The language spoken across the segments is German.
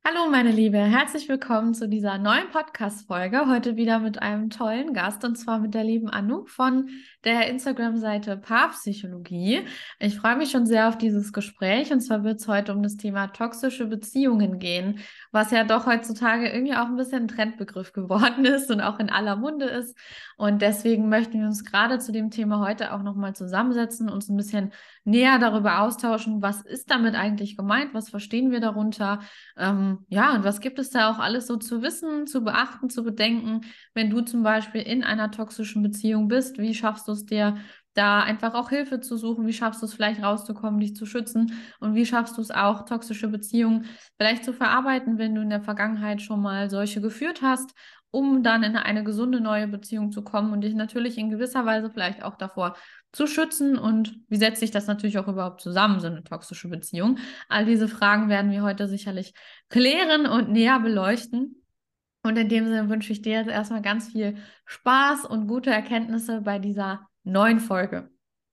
Hallo meine Liebe, herzlich willkommen zu dieser neuen Podcast-Folge. Heute wieder mit einem tollen Gast und zwar mit der lieben Anouk von der Instagram-Seite Paarpsychologie. Ich freue mich schon sehr auf dieses Gespräch und zwar wird es heute um das Thema toxische Beziehungen gehen, was ja doch heutzutage irgendwie auch ein bisschen ein Trendbegriff geworden ist und auch in aller Munde ist. Und deswegen möchten wir uns gerade zu dem Thema heute auch nochmal zusammensetzen, uns ein bisschen näher darüber austauschen, was ist damit eigentlich gemeint, was verstehen wir darunter. Ja, und was gibt es da auch alles so zu wissen, zu beachten, zu bedenken, wenn du zum Beispiel in einer toxischen Beziehung bist? Wie schaffst du es dir, da einfach auch Hilfe zu suchen? Wie schaffst du es vielleicht rauszukommen, dich zu schützen? Und wie schaffst du es auch, toxische Beziehungen vielleicht zu verarbeiten, wenn du in der Vergangenheit schon mal solche geführt hast, um dann in eine gesunde neue Beziehung zu kommen und dich natürlich in gewisser Weise vielleicht auch davor zu schützen? Und wie setzt sich das natürlich auch überhaupt zusammen, so eine toxische Beziehung? All diese Fragen werden wir heute sicherlich klären und näher beleuchten. Und in dem Sinne wünsche ich dir jetzt erstmal ganz viel Spaß und gute Erkenntnisse bei dieser neuen Folge.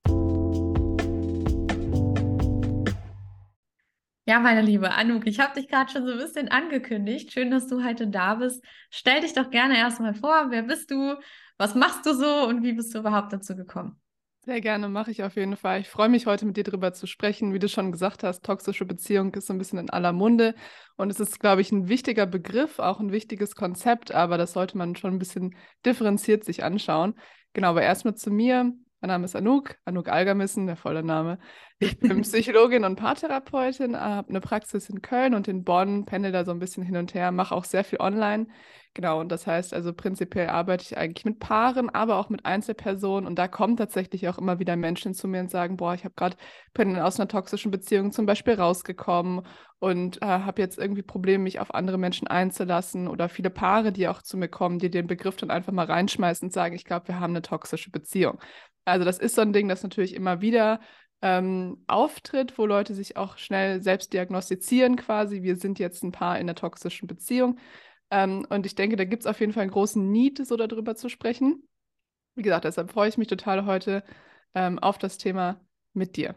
Ja, meine liebe Anouk, ich habe dich gerade schon so ein bisschen angekündigt. Schön, dass du heute da bist. Stell dich doch gerne erstmal vor. Wer bist du? Was machst du so? Und wie bist du überhaupt dazu gekommen? Sehr gerne, mache ich auf jeden Fall. Ich freue mich, heute mit dir darüber zu sprechen. Wie du schon gesagt hast, toxische Beziehung ist so ein bisschen in aller Munde. Und es ist, glaube ich, ein wichtiger Begriff, auch ein wichtiges Konzept, aber das sollte man schon ein bisschen differenziert sich anschauen. Genau, aber erstmal zu mir. Mein Name ist Anouk Algermissen, der volle Name. Ich bin Psychologin und Paartherapeutin, habe eine Praxis in Köln und in Bonn, pendel da so ein bisschen hin und her, mache auch sehr viel online. Genau, und das heißt also prinzipiell arbeite ich eigentlich mit Paaren, aber auch mit Einzelpersonen. Und da kommen tatsächlich auch immer wieder Menschen zu mir und sagen, boah, bin aus einer toxischen Beziehung zum Beispiel rausgekommen und habe jetzt irgendwie Probleme, mich auf andere Menschen einzulassen. Oder viele Paare, die auch zu mir kommen, die den Begriff dann einfach mal reinschmeißen und sagen, ich glaube, wir haben eine toxische Beziehung. Also das ist so ein Ding, das natürlich immer wieder auftritt, wo Leute sich auch schnell selbst diagnostizieren quasi. Wir sind jetzt ein Paar in einer toxischen Beziehung. Und ich denke, da gibt es auf jeden Fall einen großen Need, so darüber zu sprechen. Wie gesagt, deshalb freue ich mich total heute auf das Thema mit dir.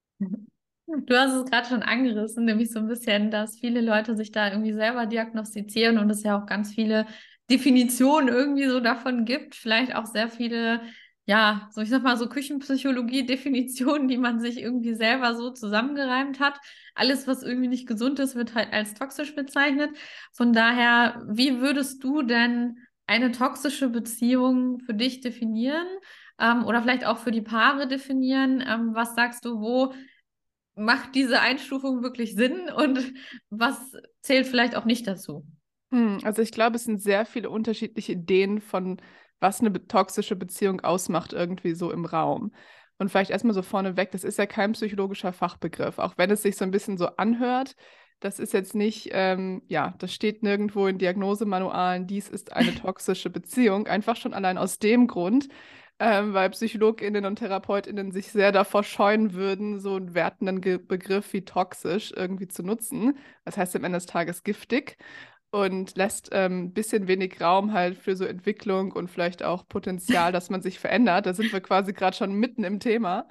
Du hast es gerade schon angerissen, nämlich so ein bisschen, dass viele Leute sich da irgendwie selber diagnostizieren und es ja auch ganz viele Definitionen irgendwie so davon gibt. Vielleicht auch sehr viele, ja, so ich sag mal so Küchenpsychologie-Definitionen, die man sich irgendwie selber so zusammengereimt hat. Alles, was irgendwie nicht gesund ist, wird halt als toxisch bezeichnet. Von daher, wie würdest du denn eine toxische Beziehung für dich definieren? Oder vielleicht auch für die Paare definieren? Was sagst du, wo macht diese Einstufung wirklich Sinn und was zählt vielleicht auch nicht dazu? Also ich glaube, es sind sehr viele unterschiedliche Ideen von, was eine toxische Beziehung ausmacht, irgendwie so im Raum. Und vielleicht erstmal so vorneweg, das ist ja kein psychologischer Fachbegriff, auch wenn es sich so ein bisschen so anhört. Das ist jetzt nicht, ja, das steht nirgendwo in Diagnosemanualen, dies ist eine toxische Beziehung, einfach schon allein aus dem Grund, weil PsychologInnen und TherapeutInnen sich sehr davor scheuen würden, so einen wertenden Begriff wie toxisch irgendwie zu nutzen. Das heißt am Ende des Tages giftig und lässt ein bisschen wenig Raum halt für so Entwicklung und vielleicht auch Potenzial, dass man sich verändert. Da sind wir quasi gerade schon mitten im Thema.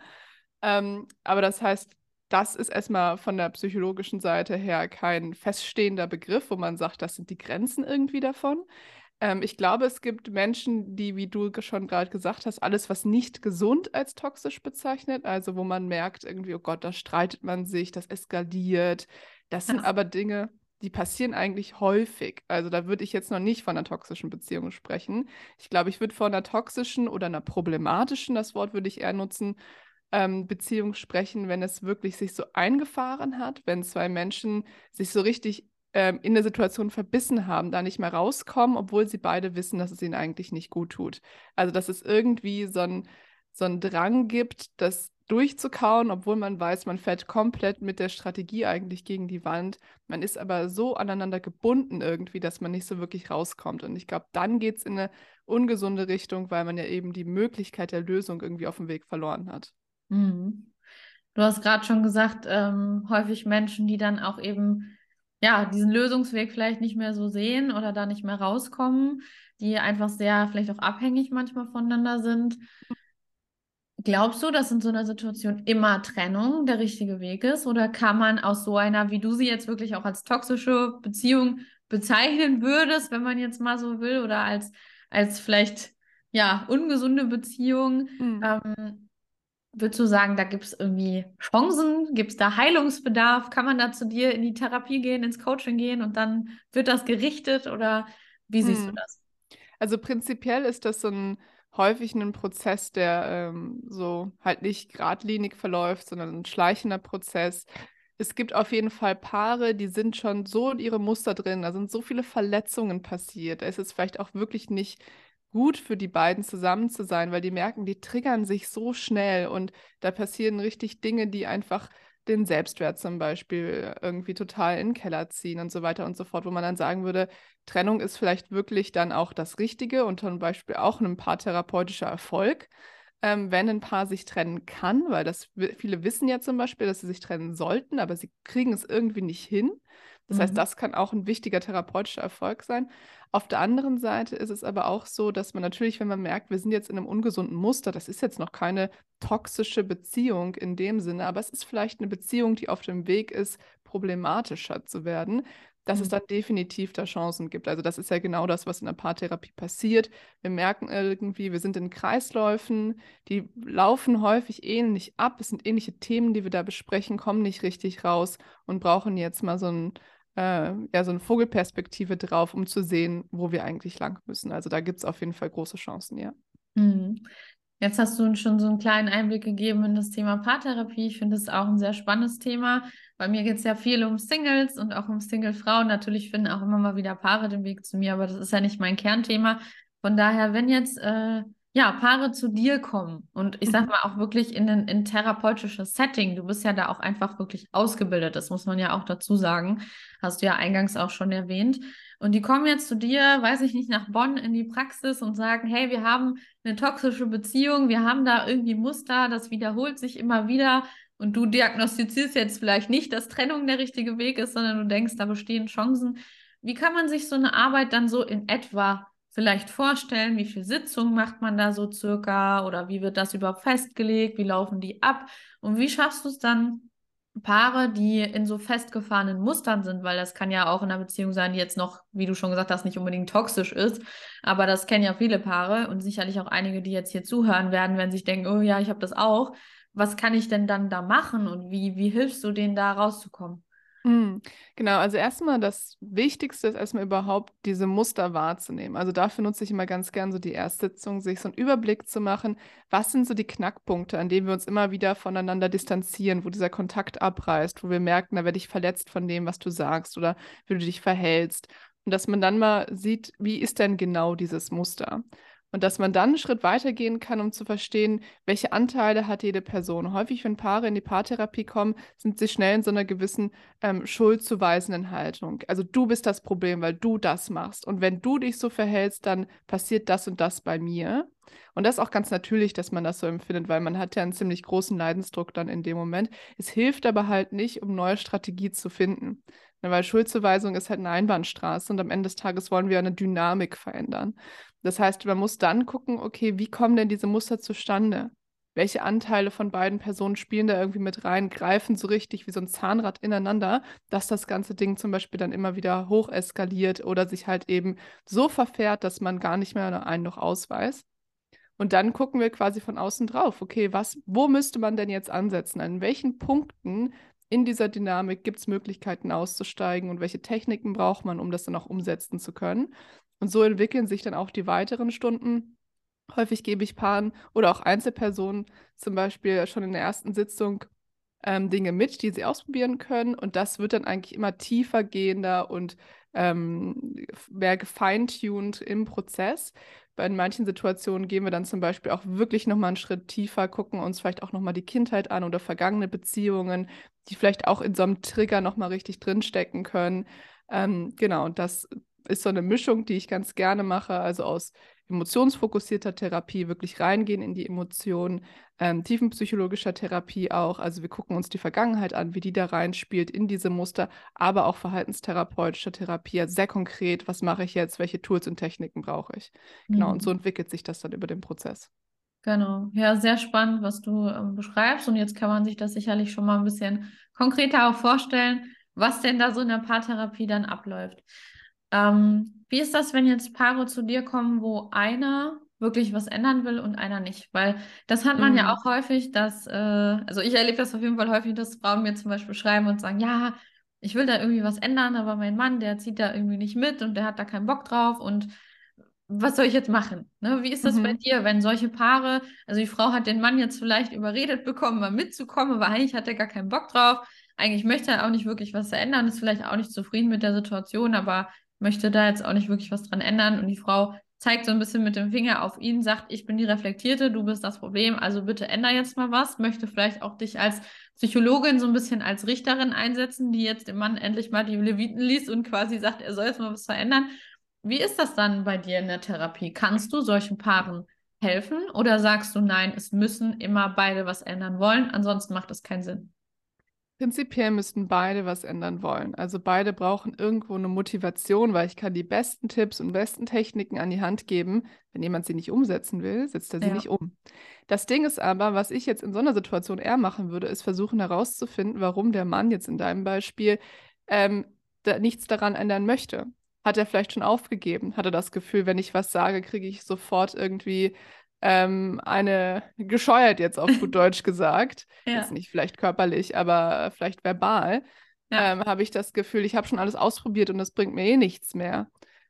Aber das heißt, das ist erstmal von der psychologischen Seite her kein feststehender Begriff, wo man sagt, das sind die Grenzen irgendwie davon. Ich glaube, es gibt Menschen, die, wie du schon gerade gesagt hast, alles, was nicht gesund als toxisch bezeichnet, also wo man merkt irgendwie, oh Gott, da streitet man sich, das eskaliert. Das sind Ja. aber Dinge, die passieren eigentlich häufig. Also da würde ich jetzt noch nicht von einer toxischen Beziehung sprechen. Ich glaube, ich würde von einer toxischen oder einer problematischen, das Wort würde ich eher nutzen, Beziehung sprechen, wenn es wirklich sich so eingefahren hat, wenn zwei Menschen sich so richtig in der Situation verbissen haben, da nicht mehr rauskommen, obwohl sie beide wissen, dass es ihnen eigentlich nicht gut tut. Also dass es irgendwie so ein Drang gibt, das durchzukauen, obwohl man weiß, man fährt komplett mit der Strategie eigentlich gegen die Wand. Man ist aber so aneinander gebunden irgendwie, dass man nicht so wirklich rauskommt. Und ich glaube, dann geht es in eine ungesunde Richtung, weil man ja eben die Möglichkeit der Lösung irgendwie auf dem Weg verloren hat. Mhm. Du hast gerade schon gesagt, häufig Menschen, die dann auch eben ja diesen Lösungsweg vielleicht nicht mehr so sehen oder da nicht mehr rauskommen, die einfach sehr vielleicht auch abhängig manchmal voneinander sind. Glaubst du, dass in so einer Situation immer Trennung der richtige Weg ist? Oder kann man aus so einer, wie du sie jetzt wirklich auch als toxische Beziehung bezeichnen würdest, wenn man jetzt mal so will, oder als vielleicht ja ungesunde Beziehung, Mhm. würdest du sagen, da gibt es irgendwie Chancen? Gibt es da Heilungsbedarf? Kann man da zu dir in die Therapie gehen, ins Coaching gehen und dann wird das gerichtet? Oder wie siehst du Mhm. das? Also prinzipiell ist das häufig ein Prozess, der so halt nicht geradlinig verläuft, sondern ein schleichender Prozess. Es gibt auf jeden Fall Paare, die sind schon so in ihre Muster drin, da sind so viele Verletzungen passiert. Da ist es vielleicht auch wirklich nicht gut für die beiden zusammen zu sein, weil die merken, die triggern sich so schnell und da passieren richtig Dinge, die einfach den Selbstwert zum Beispiel irgendwie total in den Keller ziehen und so weiter und so fort, wo man dann sagen würde, Trennung ist vielleicht wirklich dann auch das Richtige und zum Beispiel auch ein paartherapeutischer Erfolg, wenn ein Paar sich trennen kann, weil viele wissen ja zum Beispiel, dass sie sich trennen sollten, aber sie kriegen es irgendwie nicht hin. Das heißt, Mhm. das kann auch ein wichtiger therapeutischer Erfolg sein. Auf der anderen Seite ist es aber auch so, dass man natürlich, wenn man merkt, wir sind jetzt in einem ungesunden Muster, das ist jetzt noch keine toxische Beziehung in dem Sinne, aber es ist vielleicht eine Beziehung, die auf dem Weg ist, problematischer zu werden, dass es Mhm. dann definitiv da Chancen gibt. Also das ist ja genau das, was in der Paartherapie passiert. Wir merken irgendwie, wir sind in Kreisläufen, die laufen häufig ähnlich ab. Es sind ähnliche Themen, die wir da besprechen, kommen nicht richtig raus und brauchen jetzt mal so eine Vogelperspektive drauf, um zu sehen, wo wir eigentlich lang müssen. Also da gibt es auf jeden Fall große Chancen, ja. Mhm. Jetzt hast du uns schon so einen kleinen Einblick gegeben in das Thema Paartherapie. Ich finde es auch ein sehr spannendes Thema. Bei mir geht es ja viel um Singles und auch um Single-Frauen. Natürlich finden auch immer mal wieder Paare den Weg zu mir, aber das ist ja nicht mein Kernthema. Von daher, wenn jetzt ja, Paare zu dir kommen und ich sag Mhm. mal auch wirklich in therapeutisches Setting, du bist ja da auch einfach wirklich ausgebildet, das muss man ja auch dazu sagen, hast du ja eingangs auch schon erwähnt. Und die kommen jetzt zu dir, weiß ich nicht, nach Bonn in die Praxis und sagen, hey, wir haben eine toxische Beziehung, wir haben da irgendwie Muster, das wiederholt sich immer wieder und du diagnostizierst jetzt vielleicht nicht, dass Trennung der richtige Weg ist, sondern du denkst, da bestehen Chancen. Wie kann man sich so eine Arbeit dann so in etwa vielleicht vorstellen? Wie viele Sitzungen macht man da so circa oder wie wird das überhaupt festgelegt? Wie laufen die ab? Und wie schaffst du es dann, Paare, die in so festgefahrenen Mustern sind, weil das kann ja auch in einer Beziehung sein, die jetzt noch, wie du schon gesagt hast, nicht unbedingt toxisch ist, aber das kennen ja viele Paare und sicherlich auch einige, die jetzt hier zuhören werden, werden sich denken, oh ja, ich habe das auch. Was kann ich denn dann da machen und wie hilfst du denen da rauszukommen? Mhm. Genau, also erstmal das Wichtigste ist erstmal überhaupt diese Muster wahrzunehmen. Also dafür nutze ich immer ganz gern so die Erstsitzung, sich so einen Überblick zu machen, was sind so die Knackpunkte, an denen wir uns immer wieder voneinander distanzieren, wo dieser Kontakt abreißt, wo wir merken, da werde ich verletzt von dem, was du sagst oder wie du dich verhältst. Und dass man dann mal sieht, wie ist denn genau dieses Muster? Und dass man dann einen Schritt weitergehen kann, um zu verstehen, welche Anteile hat jede Person. Häufig, wenn Paare in die Paartherapie kommen, sind sie schnell in so einer gewissen schuldzuweisenden Haltung. Also du bist das Problem, weil du das machst. Und wenn du dich so verhältst, dann passiert das und das bei mir. Und das ist auch ganz natürlich, dass man das so empfindet, weil man hat ja einen ziemlich großen Leidensdruck dann in dem Moment. Es hilft aber halt nicht, um neue Strategie zu finden. Weil Schuldzuweisung ist halt eine Einbahnstraße und am Ende des Tages wollen wir eine Dynamik verändern. Das heißt, man muss dann gucken, okay, wie kommen denn diese Muster zustande? Welche Anteile von beiden Personen spielen da irgendwie mit rein, greifen so richtig wie so ein Zahnrad ineinander, dass das ganze Ding zum Beispiel dann immer wieder hoch eskaliert oder sich halt eben so verfährt, dass man gar nicht mehr nur ein noch ausweist. Und dann gucken wir quasi von außen drauf, okay, wo müsste man denn jetzt ansetzen? An welchen Punkten in dieser Dynamik gibt es Möglichkeiten auszusteigen und welche Techniken braucht man, um das dann auch umsetzen zu können? Und so entwickeln sich dann auch die weiteren Stunden. Häufig gebe ich Paaren oder auch Einzelpersonen zum Beispiel schon in der ersten Sitzung Dinge mit, die sie ausprobieren können. Und das wird dann eigentlich immer tiefer gehender und mehr gefeintuned im Prozess. Bei manchen Situationen gehen wir dann zum Beispiel auch wirklich nochmal einen Schritt tiefer, gucken uns vielleicht auch nochmal die Kindheit an oder vergangene Beziehungen, die vielleicht auch in so einem Trigger nochmal richtig drinstecken können. Genau, und das ist so eine Mischung, die ich ganz gerne mache, also aus emotionsfokussierter Therapie, wirklich reingehen in die Emotionen, tiefenpsychologischer Therapie auch. Also wir gucken uns die Vergangenheit an, wie die da reinspielt in diese Muster, aber auch verhaltenstherapeutischer Therapie, also sehr konkret, was mache ich jetzt, welche Tools und Techniken brauche ich. Genau, und so Mhm. entwickelt sich das dann über den Prozess. Genau. Ja, sehr spannend, was du beschreibst. Und jetzt kann man sich das sicherlich schon mal ein bisschen konkreter auch vorstellen, was denn da so in der Paartherapie dann abläuft. Wie ist das, wenn jetzt Paare zu dir kommen, wo einer wirklich was ändern will und einer nicht? Weil das hat man ja Mhm. auch häufig, dass, also ich erlebe das auf jeden Fall häufig, dass Frauen mir zum Beispiel schreiben und sagen, ja, ich will da irgendwie was ändern, aber mein Mann, der zieht da irgendwie nicht mit und der hat da keinen Bock drauf und was soll ich jetzt machen? Ne? Wie ist das bei Mhm. dir, wenn solche Paare, also die Frau hat den Mann jetzt vielleicht überredet bekommen, mal mitzukommen, aber eigentlich hat er gar keinen Bock drauf. Eigentlich möchte er auch nicht wirklich was verändern, ist vielleicht auch nicht zufrieden mit der Situation, aber möchte da jetzt auch nicht wirklich was dran ändern. Und die Frau zeigt so ein bisschen mit dem Finger auf ihn, sagt, ich bin die Reflektierte, du bist das Problem, also bitte änder jetzt mal was. Möchte vielleicht auch dich als Psychologin so ein bisschen als Richterin einsetzen, die jetzt dem Mann endlich mal die Leviten liest und quasi sagt, er soll jetzt mal was verändern. Wie ist das dann bei dir in der Therapie? Kannst du solchen Paaren helfen oder sagst du, nein, es müssen immer beide was ändern wollen, ansonsten macht es keinen Sinn? Prinzipiell müssten beide was ändern wollen. Also beide brauchen irgendwo eine Motivation, weil ich kann die besten Tipps und besten Techniken an die Hand geben. Wenn jemand sie nicht umsetzen will, setzt er sie Ja. nicht um. Das Ding ist aber, was ich jetzt in so einer Situation eher machen würde, ist versuchen herauszufinden, warum der Mann jetzt in deinem Beispiel ähm, nichts daran ändern möchte. Hat er vielleicht schon aufgegeben? Hat er das Gefühl, wenn ich was sage, kriege ich sofort irgendwie eine gescheuert jetzt auf gut Deutsch gesagt, jetzt Ja, nicht vielleicht körperlich, aber vielleicht verbal, ja. habe ich das Gefühl, ich habe schon alles ausprobiert und das bringt mir eh nichts mehr.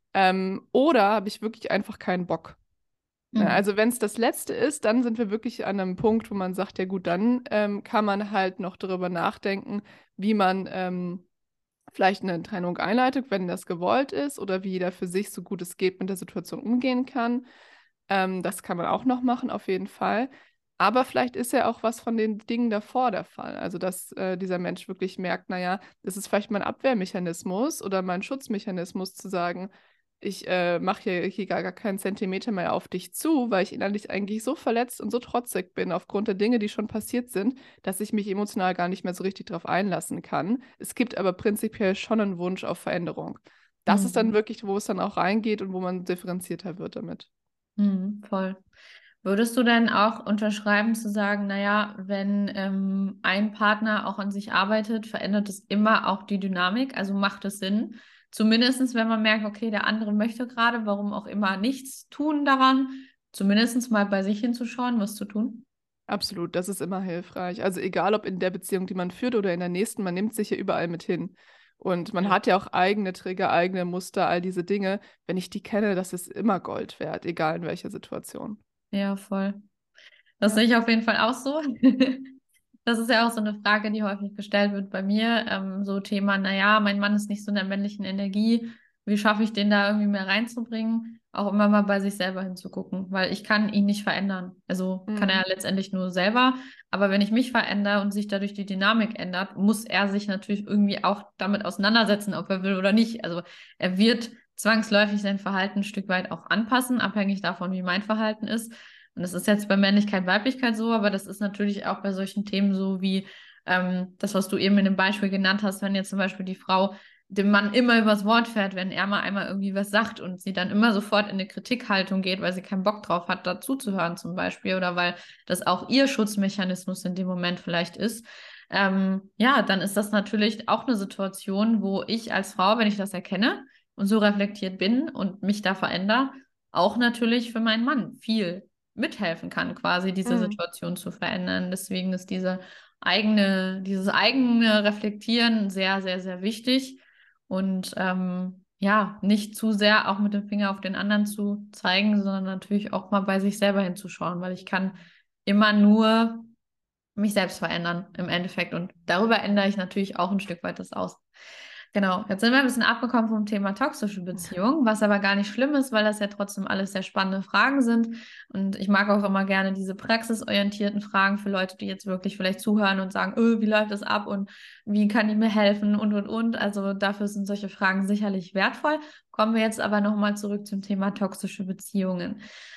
Oder habe ich wirklich einfach keinen Bock. Ne? Mhm. Also wenn es das Letzte ist, dann sind wir wirklich an einem Punkt, wo man sagt, ja gut, dann kann man halt noch darüber nachdenken, wie man vielleicht eine Trennung einleitet, wenn das gewollt ist, oder wie jeder für sich so gut es geht mit der Situation umgehen kann. Das kann man auch noch machen, auf jeden Fall. Aber vielleicht ist ja auch was von den Dingen davor der Fall. Also, dass dieser Mensch wirklich merkt, naja, das ist vielleicht mein Abwehrmechanismus oder mein Schutzmechanismus zu sagen, ich mache hier gar keinen Zentimeter mehr auf dich zu, weil ich innerlich eigentlich so verletzt und so trotzig bin aufgrund der Dinge, die schon passiert sind, dass ich mich emotional gar nicht mehr so richtig darauf einlassen kann. Es gibt aber prinzipiell schon einen Wunsch auf Veränderung. Das ist dann Mhm. wirklich, wo es dann auch reingeht und wo man differenzierter wird damit. Mhm. Voll. Würdest du denn auch unterschreiben zu sagen, naja, wenn ein Partner auch an sich arbeitet, verändert es immer auch die Dynamik? Also macht es Sinn? Zumindestens, wenn man merkt, okay, der andere möchte gerade, warum auch immer, nichts tun daran, zumindest mal bei sich hinzuschauen, was zu tun? Absolut, das ist immer hilfreich. Also egal, ob in der Beziehung, die man führt oder in der nächsten, man nimmt sich ja überall mit hin. Und man Ja. hat ja auch eigene Trigger, eigene Muster, all diese Dinge. Wenn ich die kenne, das ist immer Gold wert, egal in welcher Situation. Ja, voll. Das Ja. sehe ich auf jeden Fall auch so. Das ist ja auch so eine Frage, die häufig gestellt wird bei mir. So Thema, naja, mein Mann ist nicht so in der männlichen Energie. Wie schaffe ich den da irgendwie mehr reinzubringen? Auch immer mal bei sich selber hinzugucken, weil ich kann ihn nicht verändern. Also kann er Mhm. letztendlich nur selber. Aber wenn ich mich verändere und sich dadurch die Dynamik ändert, muss er sich natürlich irgendwie auch damit auseinandersetzen, ob er will oder nicht. Also er wird zwangsläufig sein Verhalten ein Stück weit auch anpassen, abhängig davon, wie mein Verhalten ist. Und das ist jetzt bei Männlichkeit, Weiblichkeit so, aber das ist natürlich auch bei solchen Themen so wie das, was du eben in dem Beispiel genannt hast, wenn jetzt zum Beispiel die Frau dem Mann immer übers Wort fährt, wenn er mal einmal irgendwie was sagt und sie dann immer sofort in eine Kritikhaltung geht, weil sie keinen Bock drauf hat, dazuzuhören zum Beispiel oder weil das auch ihr Schutzmechanismus in dem Moment vielleicht ist. Ja, dann ist das natürlich auch eine Situation, wo ich als Frau, wenn ich das erkenne und so reflektiert bin und mich da verändere, auch natürlich für meinen Mann viel mithelfen kann, quasi diese Mhm. Situation zu verändern. Deswegen ist dieses eigene Reflektieren sehr, sehr, sehr wichtig und ja, nicht zu sehr auch mit dem Finger auf den anderen zu zeigen, sondern natürlich auch mal bei sich selber hinzuschauen, weil ich kann immer nur mich selbst verändern im Endeffekt und darüber ändere ich natürlich auch ein Stück weit das Aus. Genau, jetzt sind wir ein bisschen abgekommen vom Thema toxische Beziehung, was aber gar nicht schlimm ist, weil das ja trotzdem alles sehr spannende Fragen sind. Und ich mag auch immer gerne diese praxisorientierten Fragen für Leute, die jetzt wirklich vielleicht zuhören und sagen, wie läuft das ab und wie kann ich mir helfen und. Also dafür sind solche Fragen sicherlich wertvoll. Kommen wir jetzt aber nochmal zurück zum Thema toxische Beziehungen.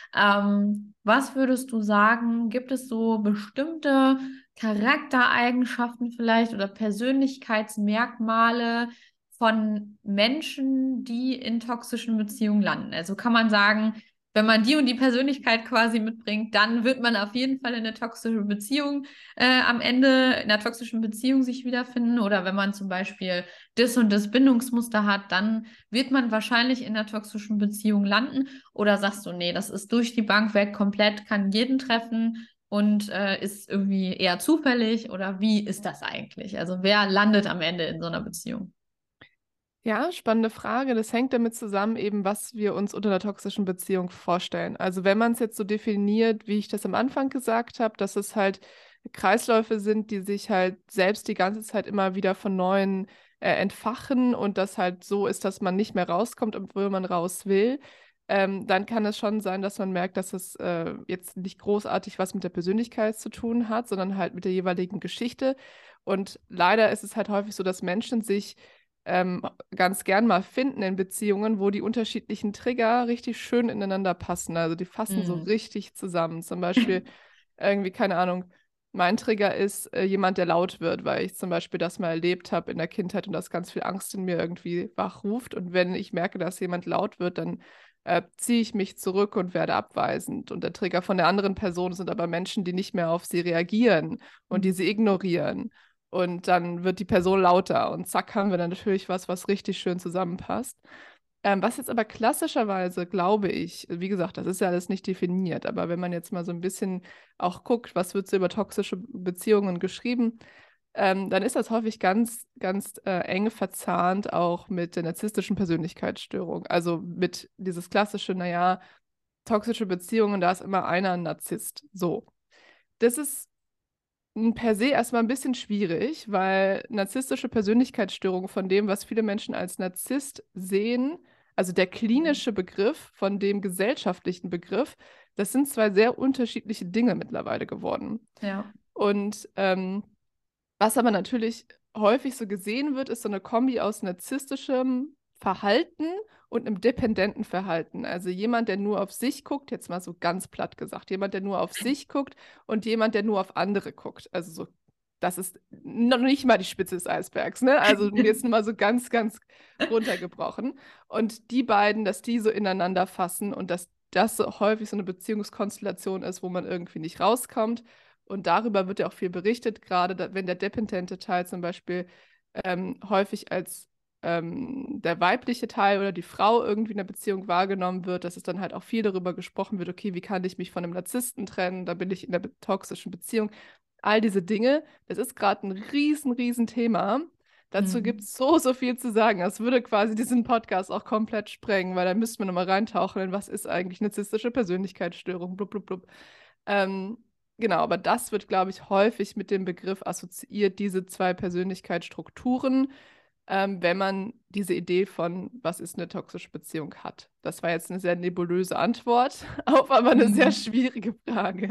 Was würdest du sagen, gibt es so bestimmte Charaktereigenschaften vielleicht oder Persönlichkeitsmerkmale von Menschen, die in toxischen Beziehungen landen? Also kann man sagen, wenn man die und die Persönlichkeit quasi mitbringt, dann wird man auf jeden Fall in einer toxischen Beziehung am Ende in einer toxischen Beziehung sich wiederfinden. Oder wenn man zum Beispiel das und das Bindungsmuster hat, dann wird man wahrscheinlich in einer toxischen Beziehung landen. Oder sagst du, nee, das ist durch die Bank weg komplett, kann jeden treffen und ist irgendwie eher zufällig? Oder wie ist das eigentlich? Also wer landet am Ende in so einer Beziehung? Ja, spannende Frage. Das hängt damit zusammen, eben, was wir uns unter einer toxischen Beziehung vorstellen. Also wenn man es jetzt so definiert, wie ich das am Anfang gesagt habe, dass es halt Kreisläufe sind, die sich halt selbst die ganze Zeit immer wieder von Neuem entfachen und das halt so ist, dass man nicht mehr rauskommt, obwohl man raus will, dann kann es schon sein, dass man merkt, dass es jetzt nicht großartig was mit der Persönlichkeit zu tun hat, sondern halt mit der jeweiligen Geschichte. Und leider ist es halt häufig so, dass Menschen sich ganz gern mal finden in Beziehungen, wo die unterschiedlichen Trigger richtig schön ineinander passen. Also die fassen so Mhm. richtig zusammen. Zum Beispiel irgendwie, keine Ahnung, mein Trigger ist jemand, der laut wird, weil ich zum Beispiel das mal erlebt habe in der Kindheit und das ganz viel Angst in mir irgendwie wachruft. Und wenn ich merke, dass jemand laut wird, dann ziehe ich mich zurück und werde abweisend. Und der Trigger von der anderen Person sind aber Menschen, die nicht mehr auf sie reagieren und die Mhm. sie ignorieren. Und dann wird die Person lauter und zack, haben wir dann natürlich was, was richtig schön zusammenpasst. Was jetzt aber klassischerweise, glaube ich, wie gesagt, das ist ja alles nicht definiert, aber wenn man jetzt mal so ein bisschen auch guckt, was wird so über toxische Beziehungen geschrieben, dann ist das häufig ganz, ganz eng verzahnt auch mit der narzisstischen Persönlichkeitsstörung. Also mit dieses klassische, naja, toxische Beziehungen, da ist immer einer ein Narzisst. So. Das ist per se erstmal ein bisschen schwierig, weil narzisstische Persönlichkeitsstörungen von dem, was viele Menschen als Narzisst sehen, also der klinische Begriff von dem gesellschaftlichen Begriff, das sind zwei sehr unterschiedliche Dinge mittlerweile geworden. Ja. Und was aber natürlich häufig so gesehen wird, ist so eine Kombi aus narzisstischem Verhalten und einem dependenten Verhalten. Also jemand, der nur auf sich guckt, jetzt mal so ganz platt gesagt, jemand, der nur auf sich guckt und jemand, der nur auf andere guckt. Also so, das ist noch nicht mal die Spitze des Eisbergs, ne? Also jetzt nur mal so ganz, ganz runtergebrochen. Und die beiden, dass die so ineinander fassen und dass das so häufig so eine Beziehungskonstellation ist, wo man irgendwie nicht rauskommt. Und darüber wird ja auch viel berichtet, gerade wenn der dependente Teil zum Beispiel häufig als der weibliche Teil oder die Frau irgendwie in der Beziehung wahrgenommen wird, dass es dann halt auch viel darüber gesprochen wird, okay, wie kann ich mich von einem Narzissten trennen, da bin ich in der toxischen Beziehung. All diese Dinge, das ist gerade ein riesen Thema. Dazu gibt Mhm. es so, so viel zu sagen. Das würde quasi diesen Podcast auch komplett sprengen, weil da müssten wir nochmal reintauchen in, was ist eigentlich narzisstische Persönlichkeitsstörung, blub, blub, blub. Ähm, Genau, aber das wird, glaube ich, häufig mit dem Begriff assoziiert, diese zwei Persönlichkeitsstrukturen, wenn man diese Idee von, was ist eine toxische Beziehung hat. Das war jetzt eine sehr nebulöse Antwort auf aber eine sehr Mhm. schwierige Frage.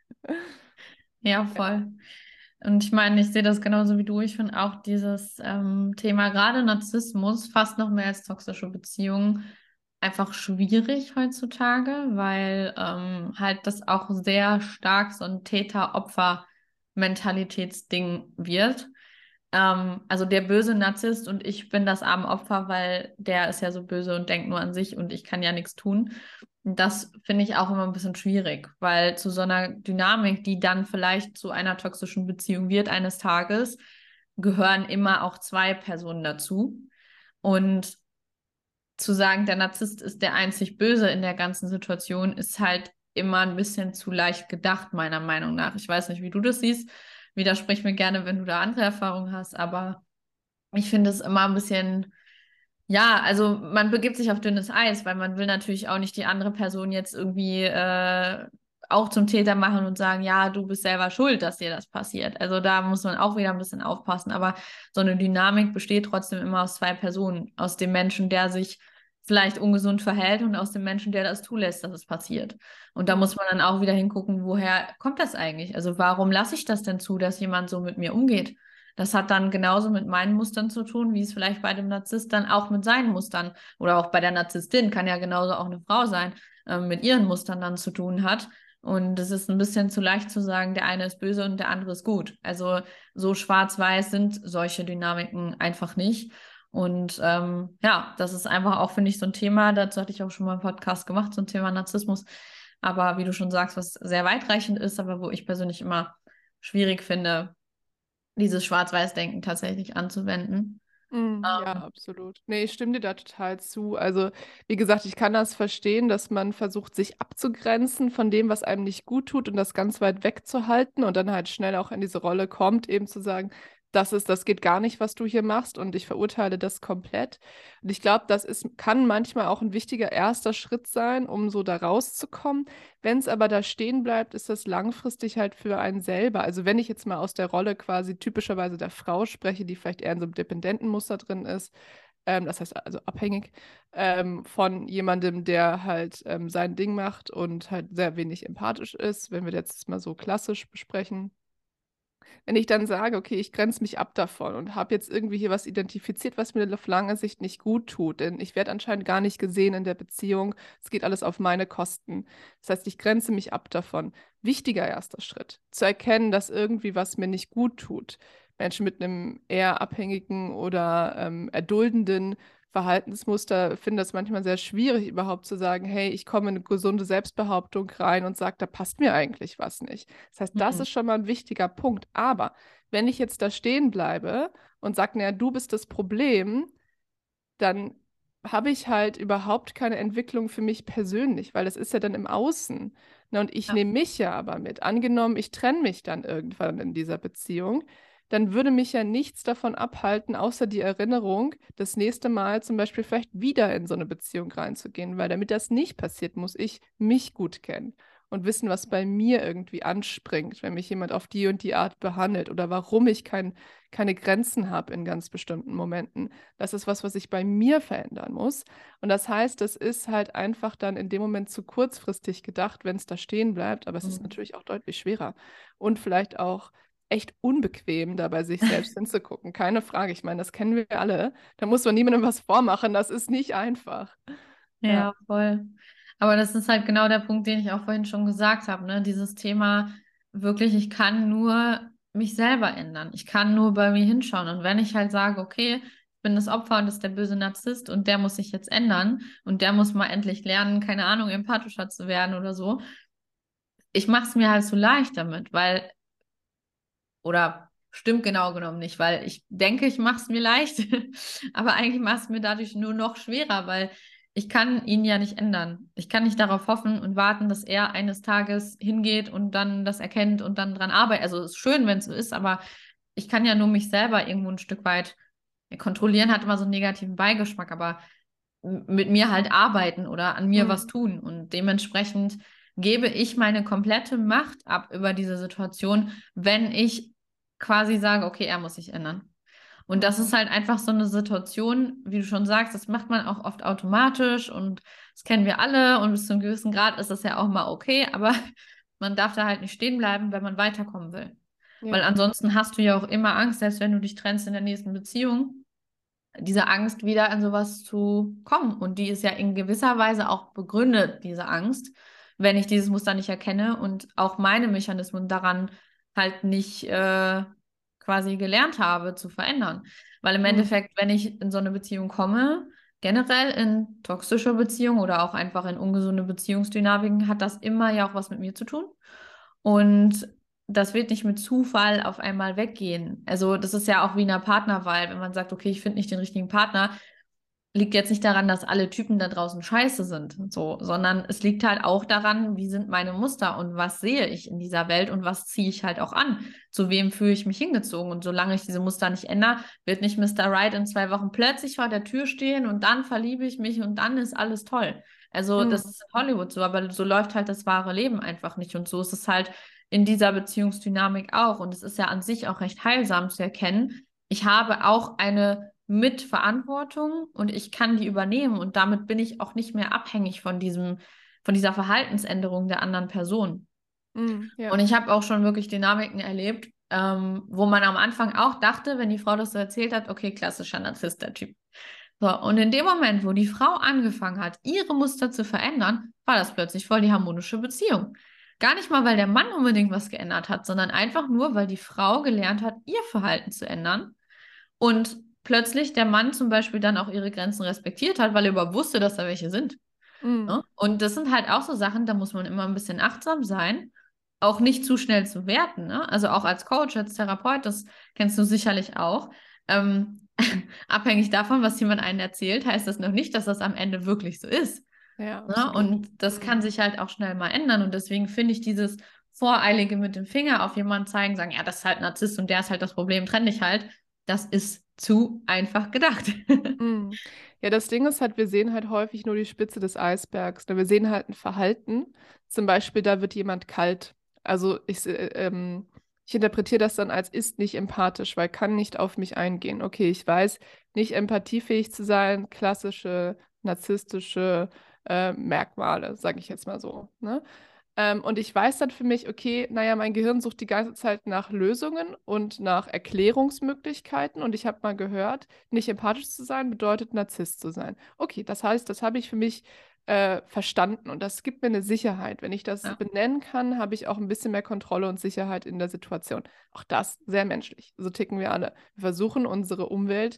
Ja, voll. Und ich meine, ich sehe das genauso wie du. Ich finde auch dieses Thema, gerade Narzissmus, fast noch mehr als toxische Beziehungen, einfach schwierig heutzutage, weil halt das auch sehr stark so ein Täter-Opfer-Mentalitätsding wird. Also der böse Narzisst und ich bin das arme Opfer, weil der ist ja so böse und denkt nur an sich und ich kann ja nichts tun. Und das finde ich auch immer ein bisschen schwierig, weil zu so einer Dynamik, die dann vielleicht zu einer toxischen Beziehung wird eines Tages, gehören immer auch zwei Personen dazu. Und zu sagen, der Narzisst ist der einzig Böse in der ganzen Situation, ist halt immer ein bisschen zu leicht gedacht, meiner Meinung nach. Ich weiß nicht, wie du das siehst. Widersprich mir gerne, wenn du da andere Erfahrungen hast, aber ich finde es immer ein bisschen, ja, also man begibt sich auf dünnes Eis, weil man will natürlich auch nicht die andere Person jetzt irgendwie auch zum Täter machen und sagen, ja, du bist selber schuld, dass dir das passiert. Also da muss man auch wieder ein bisschen aufpassen. Aber so eine Dynamik besteht trotzdem immer aus zwei Personen, aus dem Menschen, der sich vielleicht ungesund verhält und aus dem Menschen, der das zulässt, dass es passiert. Und da muss man dann auch wieder hingucken, woher kommt das eigentlich? Also warum lasse ich das denn zu, dass jemand so mit mir umgeht? Das hat dann genauso mit meinen Mustern zu tun, wie es vielleicht bei dem Narzisst dann auch mit seinen Mustern oder auch bei der Narzisstin, kann ja genauso auch eine Frau sein, mit ihren Mustern dann zu tun hat. Und es ist ein bisschen zu leicht zu sagen, der eine ist böse und der andere ist gut. Also so schwarz-weiß sind solche Dynamiken einfach nicht. Und ja, das ist einfach auch, finde ich, so ein Thema, dazu hatte ich auch schon mal einen Podcast gemacht, zum Thema Narzissmus. Aber wie du schon sagst, was sehr weitreichend ist, aber wo ich persönlich immer schwierig finde, dieses Schwarz-Weiß-Denken tatsächlich anzuwenden. Ja, absolut. Nee, ich stimme dir da total zu. Also, wie gesagt, ich kann das verstehen, dass man versucht, sich abzugrenzen von dem, was einem nicht gut tut und das ganz weit wegzuhalten und dann halt schnell auch in diese Rolle kommt, eben zu sagen, das geht gar nicht, was du hier machst und ich verurteile das komplett. Und ich glaube, kann manchmal auch ein wichtiger erster Schritt sein, um so da rauszukommen. Wenn es aber da stehen bleibt, ist das langfristig halt für einen selber. Also wenn ich jetzt mal aus der Rolle quasi typischerweise der Frau spreche, die vielleicht eher in so einem Dependentenmuster drin ist, das heißt also abhängig von jemandem, der halt sein Ding macht und halt sehr wenig empathisch ist, wenn wir jetzt mal so klassisch besprechen. Wenn ich dann sage, okay, ich grenze mich ab davon und habe jetzt irgendwie hier was identifiziert, was mir auf lange Sicht nicht gut tut, denn ich werde anscheinend gar nicht gesehen in der Beziehung. Es geht alles auf meine Kosten. Das heißt, ich grenze mich ab davon. Wichtiger erster Schritt, zu erkennen, dass irgendwie was mir nicht gut tut. Menschen mit einem eher abhängigen oder erduldenden Verhaltensmuster finden das manchmal sehr schwierig, überhaupt zu sagen, hey, ich komme in eine gesunde Selbstbehauptung rein und sage, da passt mir eigentlich was nicht. Das heißt, das Mhm. ist schon mal ein wichtiger Punkt. Aber wenn ich jetzt da stehen bleibe und sage, naja, du bist das Problem, dann habe ich halt überhaupt keine Entwicklung für mich persönlich, weil das ist ja dann im Außen. Na, und ich Ja. nehme mich ja aber mit. Angenommen, ich trenne mich dann irgendwann in dieser Beziehung, dann würde mich ja nichts davon abhalten, außer die Erinnerung, das nächste Mal zum Beispiel vielleicht wieder in so eine Beziehung reinzugehen, weil damit das nicht passiert, muss ich mich gut kennen und wissen, was bei mir irgendwie anspringt, wenn mich jemand auf die und die Art behandelt oder warum ich keine Grenzen habe in ganz bestimmten Momenten. Das ist was, was ich bei mir verändern muss. Und das heißt, das ist halt einfach dann in dem Moment zu kurzfristig gedacht, wenn es da stehen bleibt. Aber es ist Mhm. natürlich auch deutlich schwerer und vielleicht auch echt unbequem, da bei sich selbst hinzugucken. Keine Frage. Ich meine, das kennen wir alle. Da muss man niemandem was vormachen. Das ist nicht einfach. Ja. Ja, voll. Aber das ist halt genau der Punkt, den ich auch vorhin schon gesagt habe, ne? Dieses Thema wirklich, ich kann nur mich selber ändern. Ich kann nur bei mir hinschauen. Und wenn ich halt sage, okay, ich bin das Opfer und das ist der böse Narzisst und der muss sich jetzt ändern und der muss mal endlich lernen, keine Ahnung, empathischer zu werden oder so. Ich mache es mir halt so leicht damit, weil, oder stimmt genau genommen nicht, weil ich denke, ich mache es mir leicht, aber eigentlich mache es mir dadurch nur noch schwerer, weil ich kann ihn ja nicht ändern. Ich kann nicht darauf hoffen und warten, dass er eines Tages hingeht und dann das erkennt und dann dran arbeitet. Also es ist schön, wenn es so ist, aber ich kann ja nur mich selber irgendwo ein Stück weit kontrollieren, hat immer so einen negativen Beigeschmack, aber mit mir halt arbeiten oder an mir was Mhm. tun. Und dementsprechend gebe ich meine komplette Macht ab über diese Situation, wenn ich quasi sage, okay, er muss sich ändern. Und das ist Mhm. halt einfach so eine Situation, wie du schon sagst, das macht man auch oft automatisch und das kennen wir alle und bis zu einem gewissen Grad ist das ja auch mal okay, aber man darf da halt nicht stehen bleiben, wenn man weiterkommen will. Weil Ja. ansonsten hast du ja auch immer Angst, selbst wenn du dich trennst in der nächsten Beziehung, diese Angst, wieder an sowas zu kommen. Und die ist ja in gewisser Weise auch begründet, diese Angst, wenn ich dieses Muster nicht erkenne und auch meine Mechanismen daran halt nicht quasi gelernt habe zu verändern. Weil im Mhm. Endeffekt, wenn ich in so eine Beziehung komme, generell in toxische Beziehungen oder auch einfach in ungesunde Beziehungsdynamiken, hat das immer ja auch was mit mir zu tun. Und das wird nicht mit Zufall auf einmal weggehen. Also das ist ja auch wie in einer Partnerwahl, wenn man sagt, okay, ich finde nicht den richtigen Partner, liegt jetzt nicht daran, dass alle Typen da draußen scheiße sind, so, sondern es liegt halt auch daran, wie sind meine Muster und was sehe ich in dieser Welt und was ziehe ich halt auch an. Zu wem fühle ich mich hingezogen? Und solange ich diese Muster nicht ändere, wird nicht Mr. Right in 2 Wochen plötzlich vor der Tür stehen und dann verliebe ich mich und dann ist alles toll. Also das Mhm. ist in Hollywood so, aber so läuft halt das wahre Leben einfach nicht. Und so ist es halt in dieser Beziehungsdynamik auch. Und es ist ja an sich auch recht heilsam zu erkennen. Ich habe auch eine Mitverantwortung und ich kann die übernehmen und damit bin ich auch nicht mehr abhängig von dieser Verhaltensänderung der anderen Person. Mhm. Und Ja. ich habe auch schon wirklich Dynamiken erlebt, wo man am Anfang auch dachte, wenn die Frau das so erzählt hat, okay, klassischer Narzisst, der Typ. So, und in dem Moment, wo die Frau angefangen hat, ihre Muster zu verändern, war das plötzlich voll die harmonische Beziehung. Gar nicht mal, weil der Mann unbedingt was geändert hat, sondern einfach nur, weil die Frau gelernt hat, ihr Verhalten zu ändern. Und plötzlich der Mann zum Beispiel dann auch ihre Grenzen respektiert hat, weil er überhaupt wusste, dass da welche sind. Mhm. Ne? Und das sind halt auch so Sachen, da muss man immer ein bisschen achtsam sein, auch nicht zu schnell zu werten. Ne? Also auch als Coach, als Therapeut, das kennst du sicherlich auch. Ähm, abhängig davon, was jemand einen erzählt, heißt das noch nicht, dass das am Ende wirklich so ist. Ja, Ne? absolut. Und das kann sich halt auch schnell mal ändern. Und deswegen finde ich dieses Voreilige mit dem Finger auf jemanden zeigen, sagen, ja, das ist halt ein Narzisst und der ist halt das Problem, trenn dich halt, das ist zu einfach gedacht. Mhm. Ja, das Ding ist halt, wir sehen halt häufig nur die Spitze des Eisbergs. Ne? Wir sehen halt ein Verhalten. Zum Beispiel, da wird jemand kalt. Also ich interpretiere das dann als ist nicht empathisch, weil kann nicht auf mich eingehen. Okay, ich weiß, nicht empathiefähig zu sein, klassische narzisstische Merkmale, sage ich jetzt mal so. Ne? Und ich weiß dann für mich, okay, naja, mein Gehirn sucht die ganze Zeit nach Lösungen und nach Erklärungsmöglichkeiten. Und ich habe mal gehört, nicht empathisch zu sein bedeutet Narzisst zu sein. Okay, das heißt, das habe ich für mich verstanden und das gibt mir eine Sicherheit. Wenn ich das Ja, benennen kann, habe ich auch ein bisschen mehr Kontrolle und Sicherheit in der Situation. Auch das sehr menschlich. So ticken wir alle. Wir versuchen unsere Umwelt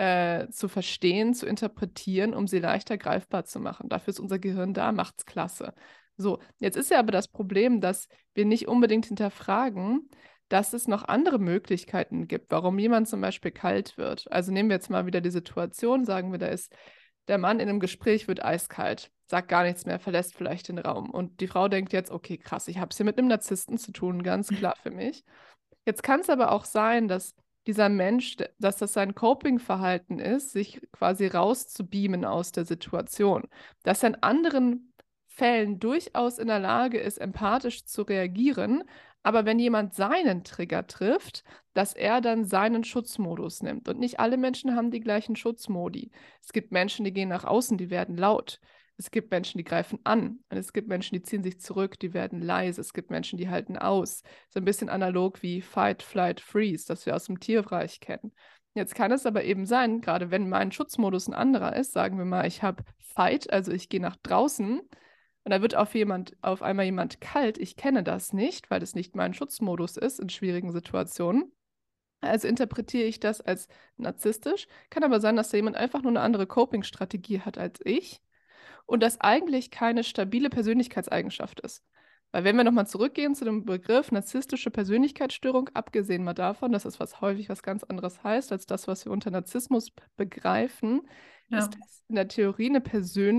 zu verstehen, zu interpretieren, um sie leichter greifbar zu machen. Dafür ist unser Gehirn da, macht's klasse. So, jetzt ist ja aber das Problem, dass wir nicht unbedingt hinterfragen, dass es noch andere Möglichkeiten gibt, warum jemand zum Beispiel kalt wird. Also nehmen wir jetzt mal wieder die Situation, sagen wir, da ist der Mann in einem Gespräch, wird eiskalt, sagt gar nichts mehr, verlässt vielleicht den Raum. Und die Frau denkt jetzt, okay, krass, ich habe es hier mit einem Narzissten zu tun, ganz klar für mich. Jetzt kann es aber auch sein, dass dieser Mensch, dass das sein Coping-Verhalten ist, sich quasi rauszubeamen aus der Situation. Dass er in anderen Fällen durchaus in der Lage ist, empathisch zu reagieren, aber wenn jemand seinen Trigger trifft, dass er dann seinen Schutzmodus nimmt. Und nicht alle Menschen haben die gleichen Schutzmodi. Es gibt Menschen, die gehen nach außen, die werden laut. Es gibt Menschen, die greifen an. Und es gibt Menschen, die ziehen sich zurück, die werden leise. Es gibt Menschen, die halten aus. So ein bisschen analog wie Fight, Flight, Freeze, das wir aus dem Tierreich kennen. Jetzt kann es aber eben sein, gerade wenn mein Schutzmodus ein anderer ist, sagen wir mal, ich habe Fight, also ich gehe nach draußen und da wird auf einmal jemand kalt. Ich kenne das nicht, weil es nicht mein Schutzmodus ist in schwierigen Situationen. Also interpretiere ich das als narzisstisch. Kann aber sein, dass da jemand einfach nur eine andere Coping-Strategie hat als ich und das eigentlich keine stabile Persönlichkeitseigenschaft ist. Weil wenn wir nochmal zurückgehen zu dem Begriff narzisstische Persönlichkeitsstörung, abgesehen mal davon, dass es häufig was ganz anderes heißt als das, was wir unter Narzissmus begreifen, ja. ist das in der Theorie eine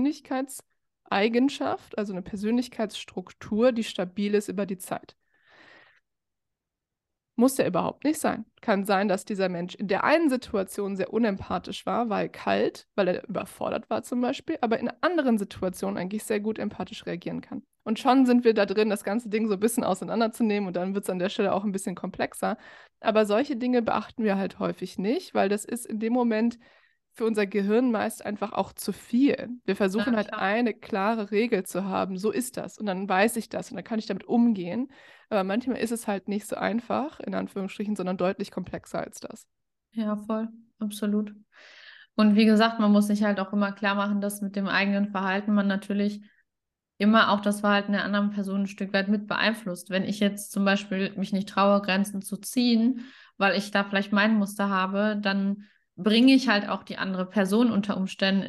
Persönlichkeitseigenschaft, also eine Persönlichkeitsstruktur, die stabil ist über die Zeit. Muss ja überhaupt nicht sein. Kann sein, dass dieser Mensch in der einen Situation sehr unempathisch war, weil kalt, weil er überfordert war zum Beispiel, aber in anderen Situationen eigentlich sehr gut empathisch reagieren kann. Und schon sind wir da drin, das ganze Ding so ein bisschen auseinanderzunehmen und dann wird es an der Stelle auch ein bisschen komplexer. Aber solche Dinge beachten wir halt häufig nicht, weil das ist in dem Moment für unser Gehirn meist einfach auch zu viel. Wir versuchen Ja, halt klar. eine klare Regel zu haben, so ist das und dann weiß ich das und dann kann ich damit umgehen. Aber manchmal ist es halt nicht so einfach, in Anführungsstrichen, sondern deutlich komplexer als das. Ja, voll, absolut. Und wie gesagt, man muss sich halt auch immer klar machen, dass mit dem eigenen Verhalten man natürlich immer auch das Verhalten der anderen Person ein Stück weit mit beeinflusst. Wenn ich jetzt zum Beispiel mich nicht traue, Grenzen zu ziehen, weil ich da vielleicht mein Muster habe, dann bringe ich halt auch die andere Person unter Umständen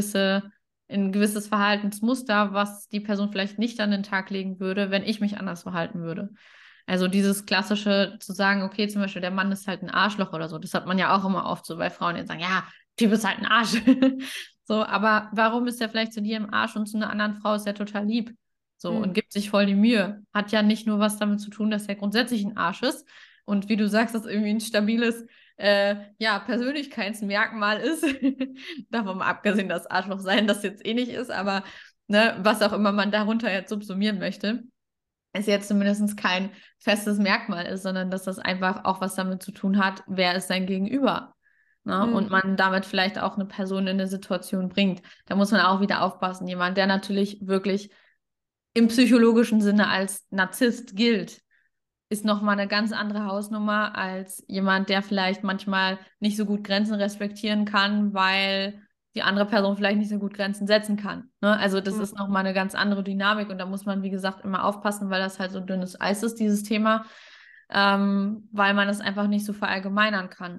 in ein gewisses Verhaltensmuster, was die Person vielleicht nicht an den Tag legen würde, wenn ich mich anders verhalten würde. Also dieses klassische zu sagen, okay, zum Beispiel der Mann ist halt ein Arschloch oder so, das hat man ja auch immer oft so bei Frauen, die sagen, ja, Typ ist halt ein Arsch. So, aber warum ist er vielleicht zu dir im Arsch und zu einer anderen Frau ist er total lieb? So, und Mhm. gibt sich voll die Mühe. Hat ja nicht nur was damit zu tun, dass er grundsätzlich ein Arsch ist und wie du sagst, das irgendwie ein stabiles ja, Persönlichkeitsmerkmal ist. Davon mal abgesehen, dass Arschloch sein das jetzt eh nicht ist, aber ne, was auch immer man darunter jetzt subsumieren möchte, es jetzt zumindest kein festes Merkmal ist, sondern dass das einfach auch was damit zu tun hat, wer ist sein Gegenüber. Ne? Und Mhm. man damit vielleicht auch eine Person in eine Situation bringt. Da muss man auch wieder aufpassen. Jemand, der natürlich wirklich im psychologischen Sinne als Narzisst gilt, ist nochmal eine ganz andere Hausnummer als jemand, der vielleicht manchmal nicht so gut Grenzen respektieren kann, weil die andere Person vielleicht nicht so gut Grenzen setzen kann. Ne? Also das ist Mhm. nochmal eine ganz andere Dynamik und da muss man, wie gesagt, immer aufpassen, weil das halt so dünnes Eis ist, dieses Thema, weil man es einfach nicht so verallgemeinern kann.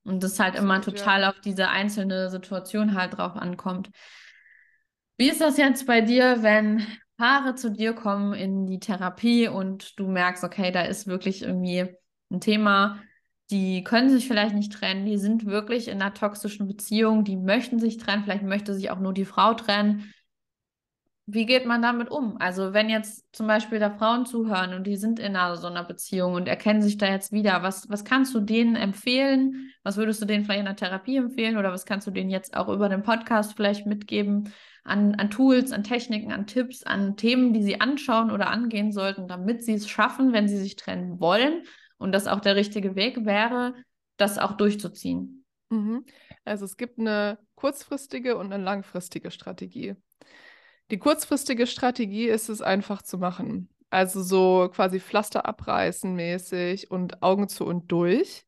Und das halt immer Absolut, ja. total auf diese einzelne Situation halt drauf ankommt. Wie ist das jetzt bei dir, wenn Paare zu dir kommen in die Therapie und du merkst, okay, da ist wirklich irgendwie ein Thema, die können sich vielleicht nicht trennen, die sind wirklich in einer toxischen Beziehung, die möchten sich trennen, vielleicht möchte sich auch nur die Frau trennen. Wie geht man damit um? Also wenn jetzt zum Beispiel da Frauen zuhören und die sind in so einer Beziehung und erkennen sich da jetzt wieder, was kannst du denen empfehlen? Was würdest du denen vielleicht in der Therapie empfehlen? Oder was kannst du denen jetzt auch über den Podcast vielleicht mitgeben an Tools, an Techniken, an Tipps, an Themen, die sie anschauen oder angehen sollten, damit sie es schaffen, wenn sie sich trennen wollen und das auch der richtige Weg wäre, das auch durchzuziehen? Mhm. Also es gibt eine kurzfristige und eine langfristige Strategie. Die kurzfristige Strategie ist es einfach zu machen. Also so quasi Pflaster abreißen mäßig und Augen zu und durch.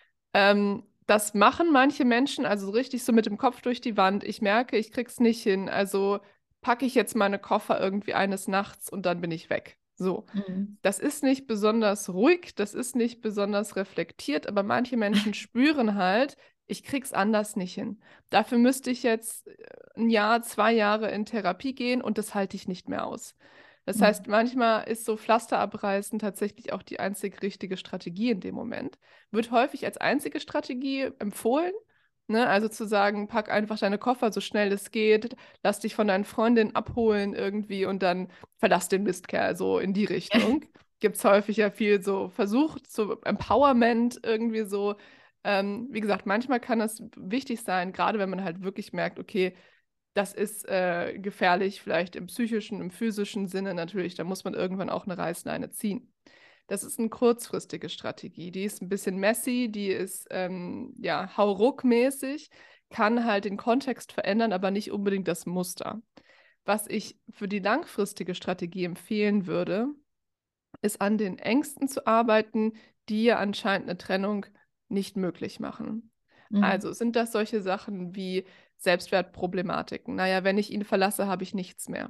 Das machen manche Menschen, also so richtig so mit dem Kopf durch die Wand. Ich merke, ich krieg's nicht hin. Also packe ich jetzt meine Koffer irgendwie eines Nachts und dann bin ich weg. So. Mhm. Das ist nicht besonders ruhig, das ist nicht besonders reflektiert, aber manche Menschen spüren halt, ich krieg's anders nicht hin. Dafür müsste ich jetzt ein Jahr, 2 Jahre in Therapie gehen und das halte ich nicht mehr aus. Das Mhm. heißt, manchmal ist so Pflaster abreißen tatsächlich auch die einzig richtige Strategie in dem Moment. Wird häufig als einzige Strategie empfohlen. Ne? Also zu sagen, pack einfach deine Koffer so schnell es geht, lass dich von deinen Freundinnen abholen irgendwie und dann verlass den Mistkerl, so in die Richtung. Gibt es häufig ja viel so versucht, so Empowerment irgendwie so. Wie gesagt, manchmal kann es wichtig sein, gerade wenn man halt wirklich merkt, okay, das ist gefährlich, vielleicht im psychischen, im physischen Sinne natürlich, da muss man irgendwann auch eine Reißleine ziehen. Das ist eine kurzfristige Strategie. Die ist ein bisschen messy, die ist ja hauruckmäßig, kann halt den Kontext verändern, aber nicht unbedingt das Muster. Was ich für die langfristige Strategie empfehlen würde, ist an den Ängsten zu arbeiten, die ja anscheinend eine Trennung nicht möglich machen. Mhm. Also sind das solche Sachen wie Selbstwertproblematiken? Naja, wenn ich ihn verlasse, habe ich nichts mehr.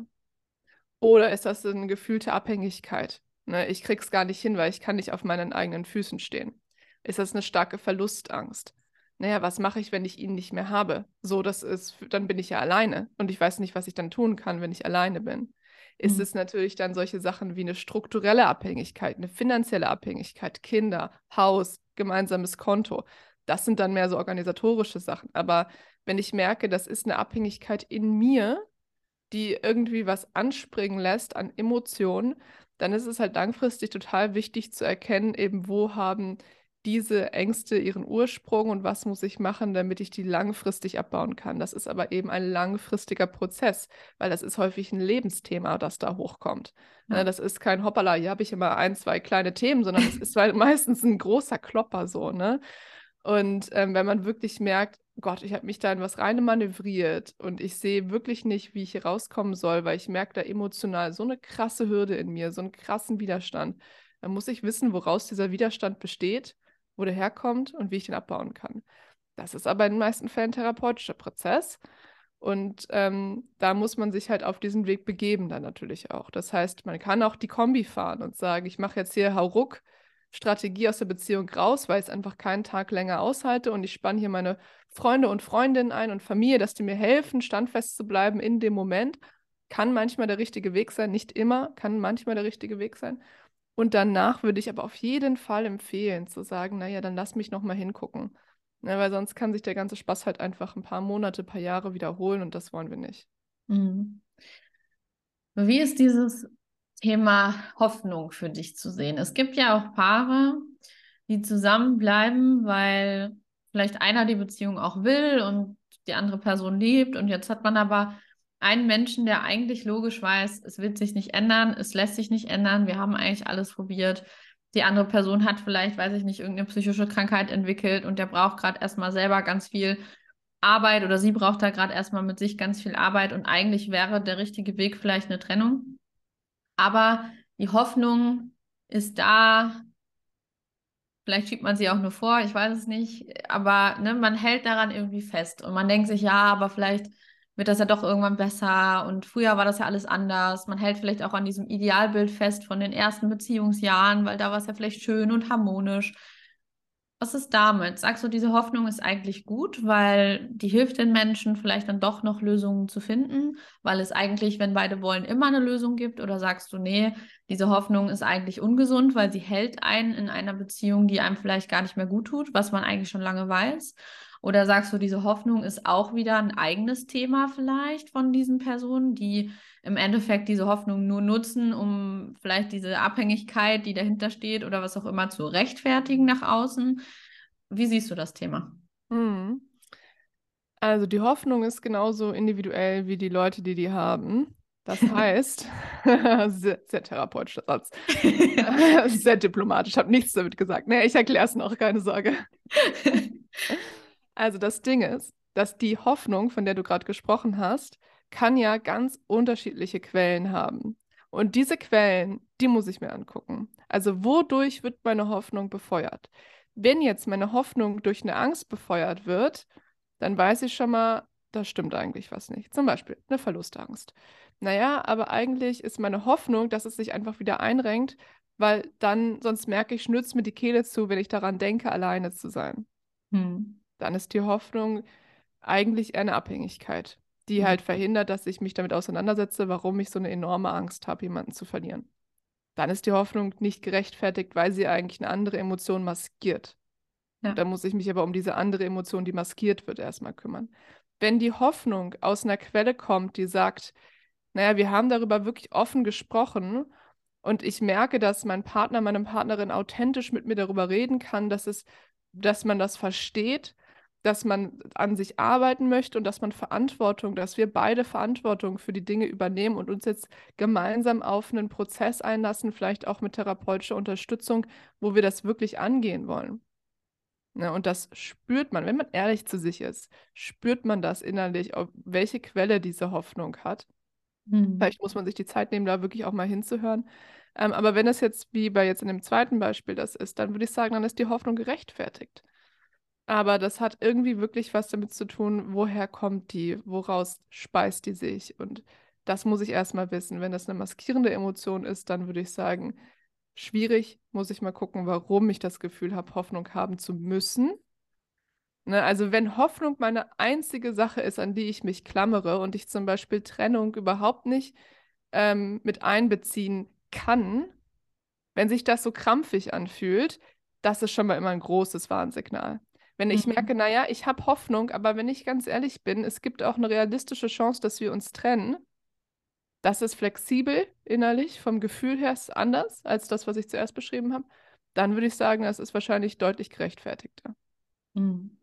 Oder ist das eine gefühlte Abhängigkeit? Ne, ich krieg's gar nicht hin, weil ich kann nicht auf meinen eigenen Füßen stehen. Ist das eine starke Verlustangst? Naja, was mache ich, wenn ich ihn nicht mehr habe? So, dann bin ich ja alleine und ich weiß nicht, was ich dann tun kann, wenn ich alleine bin. Ist Mhm. es natürlich dann solche Sachen wie eine strukturelle Abhängigkeit, eine finanzielle Abhängigkeit, Kinder, Haus, gemeinsames Konto. Das sind dann mehr so organisatorische Sachen. Aber wenn ich merke, das ist eine Abhängigkeit in mir, die irgendwie was anspringen lässt an Emotionen, dann ist es halt langfristig total wichtig zu erkennen, eben wo haben diese Ängste ihren Ursprung und was muss ich machen, damit ich die langfristig abbauen kann. Das ist aber eben ein langfristiger Prozess, weil das ist häufig ein Lebensthema, das da hochkommt. Ne, Ja. das ist kein Hoppala, hier habe ich immer ein, zwei kleine Themen, sondern das ist halt meistens ein großer Klopper so, ne? Und wenn man wirklich merkt, Gott, ich habe mich da in was rein manövriert und ich sehe wirklich nicht, wie ich hier rauskommen soll, weil ich merke da emotional so eine krasse Hürde in mir, so einen krassen Widerstand. Dann muss ich wissen, woraus dieser Widerstand besteht, wo der herkommt und wie ich den abbauen kann. Das ist aber in den meisten Fällen ein therapeutischer Prozess. Und da muss man sich halt auf diesen Weg begeben dann natürlich auch. Das heißt, man kann auch die Kombi fahren und sagen, ich mache jetzt hier Hauruck Strategie aus der Beziehung raus, weil ich es einfach keinen Tag länger aushalte und ich spanne hier meine Freunde und Freundinnen ein und Familie, dass die mir helfen, standfest zu bleiben in dem Moment. Kann manchmal der richtige Weg sein, nicht immer, kann manchmal der richtige Weg sein. Und danach würde ich aber auf jeden Fall empfehlen, zu sagen, naja, dann lass mich nochmal hingucken. Ne, weil sonst kann sich der ganze Spaß halt einfach ein paar Monate, paar Jahre wiederholen und das wollen wir nicht. Mhm. Wie ist dieses Thema Hoffnung für dich zu sehen? Es gibt ja auch Paare, die zusammenbleiben, weil vielleicht einer die Beziehung auch will und die andere Person liebt. Und jetzt hat man aber einen Menschen, der eigentlich logisch weiß, es wird sich nicht ändern, es lässt sich nicht ändern, wir haben eigentlich alles probiert. Die andere Person hat vielleicht, weiß ich nicht, irgendeine psychische Krankheit entwickelt und der braucht gerade erstmal selber ganz viel Arbeit oder sie braucht da gerade erstmal mit sich ganz viel Arbeit und eigentlich wäre der richtige Weg vielleicht eine Trennung. Aber die Hoffnung ist da, vielleicht schiebt man sie auch nur vor, ich weiß es nicht, aber ne, man hält daran irgendwie fest und man denkt sich, ja, aber vielleicht wird das ja doch irgendwann besser und früher war das ja alles anders. Man hält vielleicht auch an diesem Idealbild fest von den ersten Beziehungsjahren, weil da war es ja vielleicht schön und harmonisch. Was ist damit? Sagst du, diese Hoffnung ist eigentlich gut, weil die hilft den Menschen vielleicht dann doch noch Lösungen zu finden, weil es eigentlich, wenn beide wollen, immer eine Lösung gibt? Oder sagst du, nee, diese Hoffnung ist eigentlich ungesund, weil sie hält einen in einer Beziehung, die einem vielleicht gar nicht mehr gut tut, was man eigentlich schon lange weiß? Oder sagst du, diese Hoffnung ist auch wieder ein eigenes Thema vielleicht von diesen Personen, die im Endeffekt diese Hoffnung nur nutzen, um vielleicht diese Abhängigkeit, die dahinter steht oder was auch immer zu rechtfertigen nach außen? Wie siehst du das Thema? Mhm. Also die Hoffnung ist genauso individuell wie die Leute, die die haben. Das heißt, sehr, sehr therapeutischer Satz, sehr diplomatisch, habe nichts damit gesagt. Nee, ich erkläre es noch, keine Sorge. Also das Ding ist, dass die Hoffnung, von der du gerade gesprochen hast, kann ja ganz unterschiedliche Quellen haben. Und diese Quellen, die muss ich mir angucken. Also wodurch wird meine Hoffnung befeuert? Wenn jetzt meine Hoffnung durch eine Angst befeuert wird, dann weiß ich schon mal, da stimmt eigentlich was nicht. Zum Beispiel eine Verlustangst. Naja, aber eigentlich ist meine Hoffnung, dass es sich einfach wieder einrenkt, weil dann, sonst merke ich, schnürzt mir die Kehle zu, wenn ich daran denke, alleine zu sein. Hm. Dann ist die Hoffnung eigentlich eher eine Abhängigkeit, die Hm. halt verhindert, dass ich mich damit auseinandersetze, warum ich so eine enorme Angst habe, jemanden zu verlieren. Dann ist die Hoffnung nicht gerechtfertigt, weil sie eigentlich eine andere Emotion maskiert. Und Ja. da muss ich mich aber um diese andere Emotion, die maskiert wird, erstmal kümmern. Wenn die Hoffnung aus einer Quelle kommt, die sagt, naja, wir haben darüber wirklich offen gesprochen und ich merke, dass mein Partner, meine Partnerin authentisch mit mir darüber reden kann, dass man das versteht, dass man an sich arbeiten möchte und dass man Verantwortung, dass wir beide Verantwortung für die Dinge übernehmen und uns jetzt gemeinsam auf einen Prozess einlassen, vielleicht auch mit therapeutischer Unterstützung, wo wir das wirklich angehen wollen. Ne, und das spürt man, wenn man ehrlich zu sich ist, spürt man das innerlich, welche Quelle diese Hoffnung hat. Hm. Vielleicht muss man sich die Zeit nehmen, da wirklich auch mal hinzuhören. Aber wenn es jetzt wie bei jetzt in dem zweiten Beispiel das ist, dann würde ich sagen, dann ist die Hoffnung gerechtfertigt. Aber das hat irgendwie wirklich was damit zu tun, woher kommt die, woraus speist die sich. Und das muss ich erstmal wissen. Wenn das eine maskierende Emotion ist, dann würde ich sagen, schwierig, muss ich mal gucken, warum ich das Gefühl habe, Hoffnung haben zu müssen. Ne, also wenn Hoffnung meine einzige Sache ist, an die ich mich klammere und ich zum Beispiel Trennung überhaupt nicht mit einbeziehen kann, wenn sich das so krampfig anfühlt, das ist schon mal immer ein großes Warnsignal. Wenn ich Hm. merke, naja, ich habe Hoffnung, aber wenn ich ganz ehrlich bin, es gibt auch eine realistische Chance, dass wir uns trennen, das ist flexibel innerlich, vom Gefühl her ist anders als das, was ich zuerst beschrieben habe, dann würde ich sagen, das ist wahrscheinlich deutlich gerechtfertigter. Hm.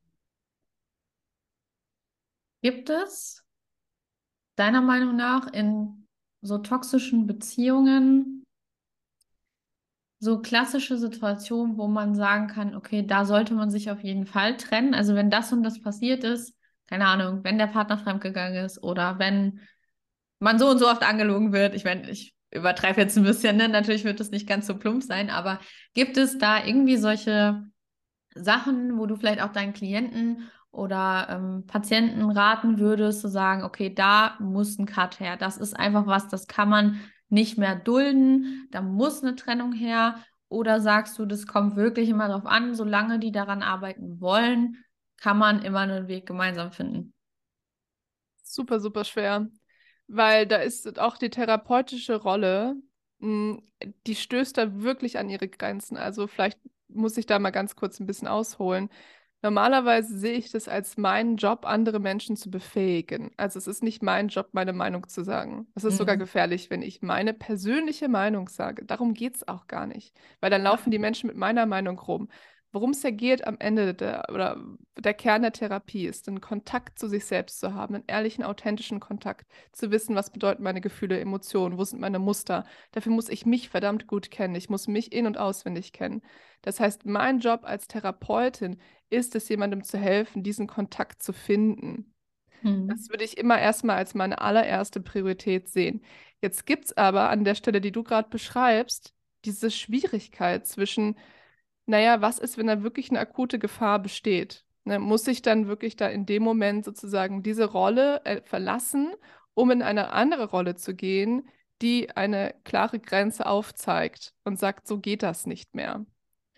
Gibt es deiner Meinung nach in so toxischen Beziehungen so klassische Situationen, wo man sagen kann, okay, da sollte man sich auf jeden Fall trennen? Also wenn das und das passiert ist, keine Ahnung, wenn der Partner fremdgegangen ist oder wenn man so und so oft angelogen wird. Ich meine, ich übertreibe jetzt ein bisschen, ne? Natürlich wird es nicht ganz so plump sein, aber gibt es da irgendwie solche Sachen, wo du vielleicht auch deinen Klienten oder Patienten raten würdest, zu sagen, okay, da muss ein Cut her. Das ist einfach was, das kann man nicht mehr dulden. Da muss eine Trennung her. Oder sagst du, das kommt wirklich immer darauf an, solange die daran arbeiten wollen, kann man immer einen Weg gemeinsam finden. Super, super schwer, weil da ist auch die therapeutische Rolle, mh, die stößt da wirklich an ihre Grenzen. Also vielleicht muss ich da mal ganz kurz ein bisschen ausholen. Normalerweise sehe ich das als meinen Job, andere Menschen zu befähigen. Also es ist nicht mein Job, meine Meinung zu sagen. Es ist sogar Mhm. gefährlich, wenn ich meine persönliche Meinung sage. Darum geht es auch gar nicht, weil dann laufen die Menschen mit meiner Meinung rum. Worum es ja geht am Ende oder der Kern der Therapie ist, einen Kontakt zu sich selbst zu haben, einen ehrlichen, authentischen Kontakt, zu wissen, was bedeuten meine Gefühle, Emotionen, wo sind meine Muster. Dafür muss ich mich verdammt gut kennen. Ich muss mich in- und auswendig kennen. Das heißt, mein Job als Therapeutin ist es, jemandem zu helfen, diesen Kontakt zu finden. Das Mhm. würde ich immer erstmal als meine allererste Priorität sehen. Jetzt gibt es aber an der Stelle, die du gerade beschreibst, diese Schwierigkeit zwischen, naja, was ist, wenn da wirklich eine akute Gefahr besteht? Ne, muss ich dann wirklich da in dem Moment sozusagen diese Rolle verlassen, um in eine andere Rolle zu gehen, die eine klare Grenze aufzeigt und sagt, so geht das nicht mehr?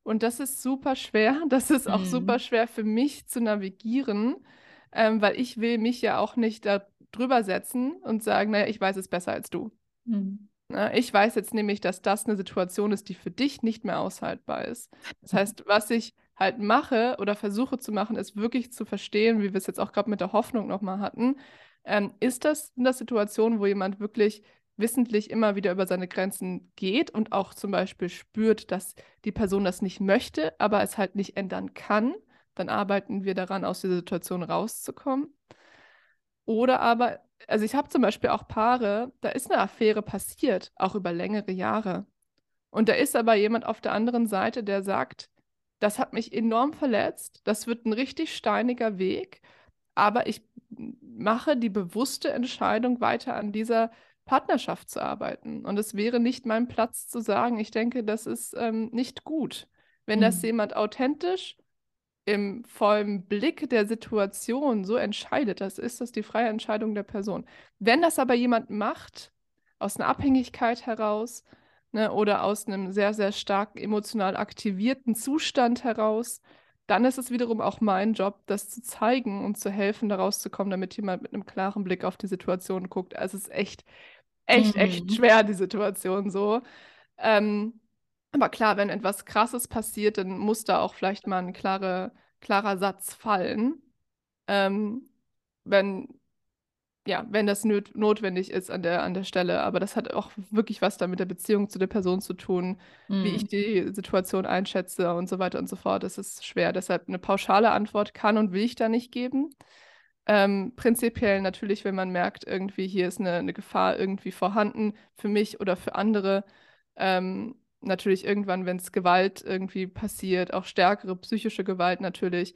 Und das ist super schwer. Das ist auch super Mhm. schwer für mich zu navigieren, weil ich will mich ja auch nicht da drüber setzen und sagen, naja, ich weiß es besser als du. Mhm. Ne? Ich weiß jetzt nämlich, dass das eine Situation ist, die für dich nicht mehr aushaltbar ist. Das heißt, was ich halt mache oder versuche zu machen, ist wirklich zu verstehen, wie wir es jetzt auch gerade mit der Hoffnung nochmal hatten. Sind das Situationen, wo jemand wirklich wissentlich immer wieder über seine Grenzen geht und auch zum Beispiel spürt, dass die Person das nicht möchte, aber es halt nicht ändern kann? Dann arbeiten wir daran, aus dieser Situation rauszukommen. Oder aber, also ich habe zum Beispiel auch Paare, da ist eine Affäre passiert, auch über längere Jahre. Und da ist aber jemand auf der anderen Seite, der sagt, das hat mich enorm verletzt, das wird ein richtig steiniger Weg, aber ich mache die bewusste Entscheidung, weiter an dieser Partnerschaft zu arbeiten. Und es wäre nicht mein Platz zu sagen, ich denke, das ist nicht gut. Wenn das Mhm. jemand authentisch im vollen Blick der Situation so entscheidet, das ist das die freie Entscheidung der Person. Wenn das aber jemand macht, aus einer Abhängigkeit heraus, ne, oder aus einem sehr, sehr stark emotional aktivierten Zustand heraus, dann ist es wiederum auch mein Job, das zu zeigen und zu helfen, da rauszukommen, damit jemand mit einem klaren Blick auf die Situation guckt. Also es ist echt, echt, echt Mhm. schwer, die Situation so. Ähm, aber klar, wenn etwas Krasses passiert, dann muss da auch vielleicht mal ein klarer Satz fallen. Ähm, wenn, ja, wenn das notwendig ist an der Stelle. Aber das hat auch wirklich was da mit der Beziehung zu der Person zu tun, wie ich Mhm. die Situation einschätze und so weiter und so fort. Das ist schwer. Deshalb eine pauschale Antwort kann und will ich da nicht geben. Prinzipiell natürlich, wenn man merkt, irgendwie hier ist eine Gefahr irgendwie vorhanden für mich oder für andere. Natürlich irgendwann, wenn es Gewalt irgendwie passiert, auch stärkere psychische Gewalt natürlich,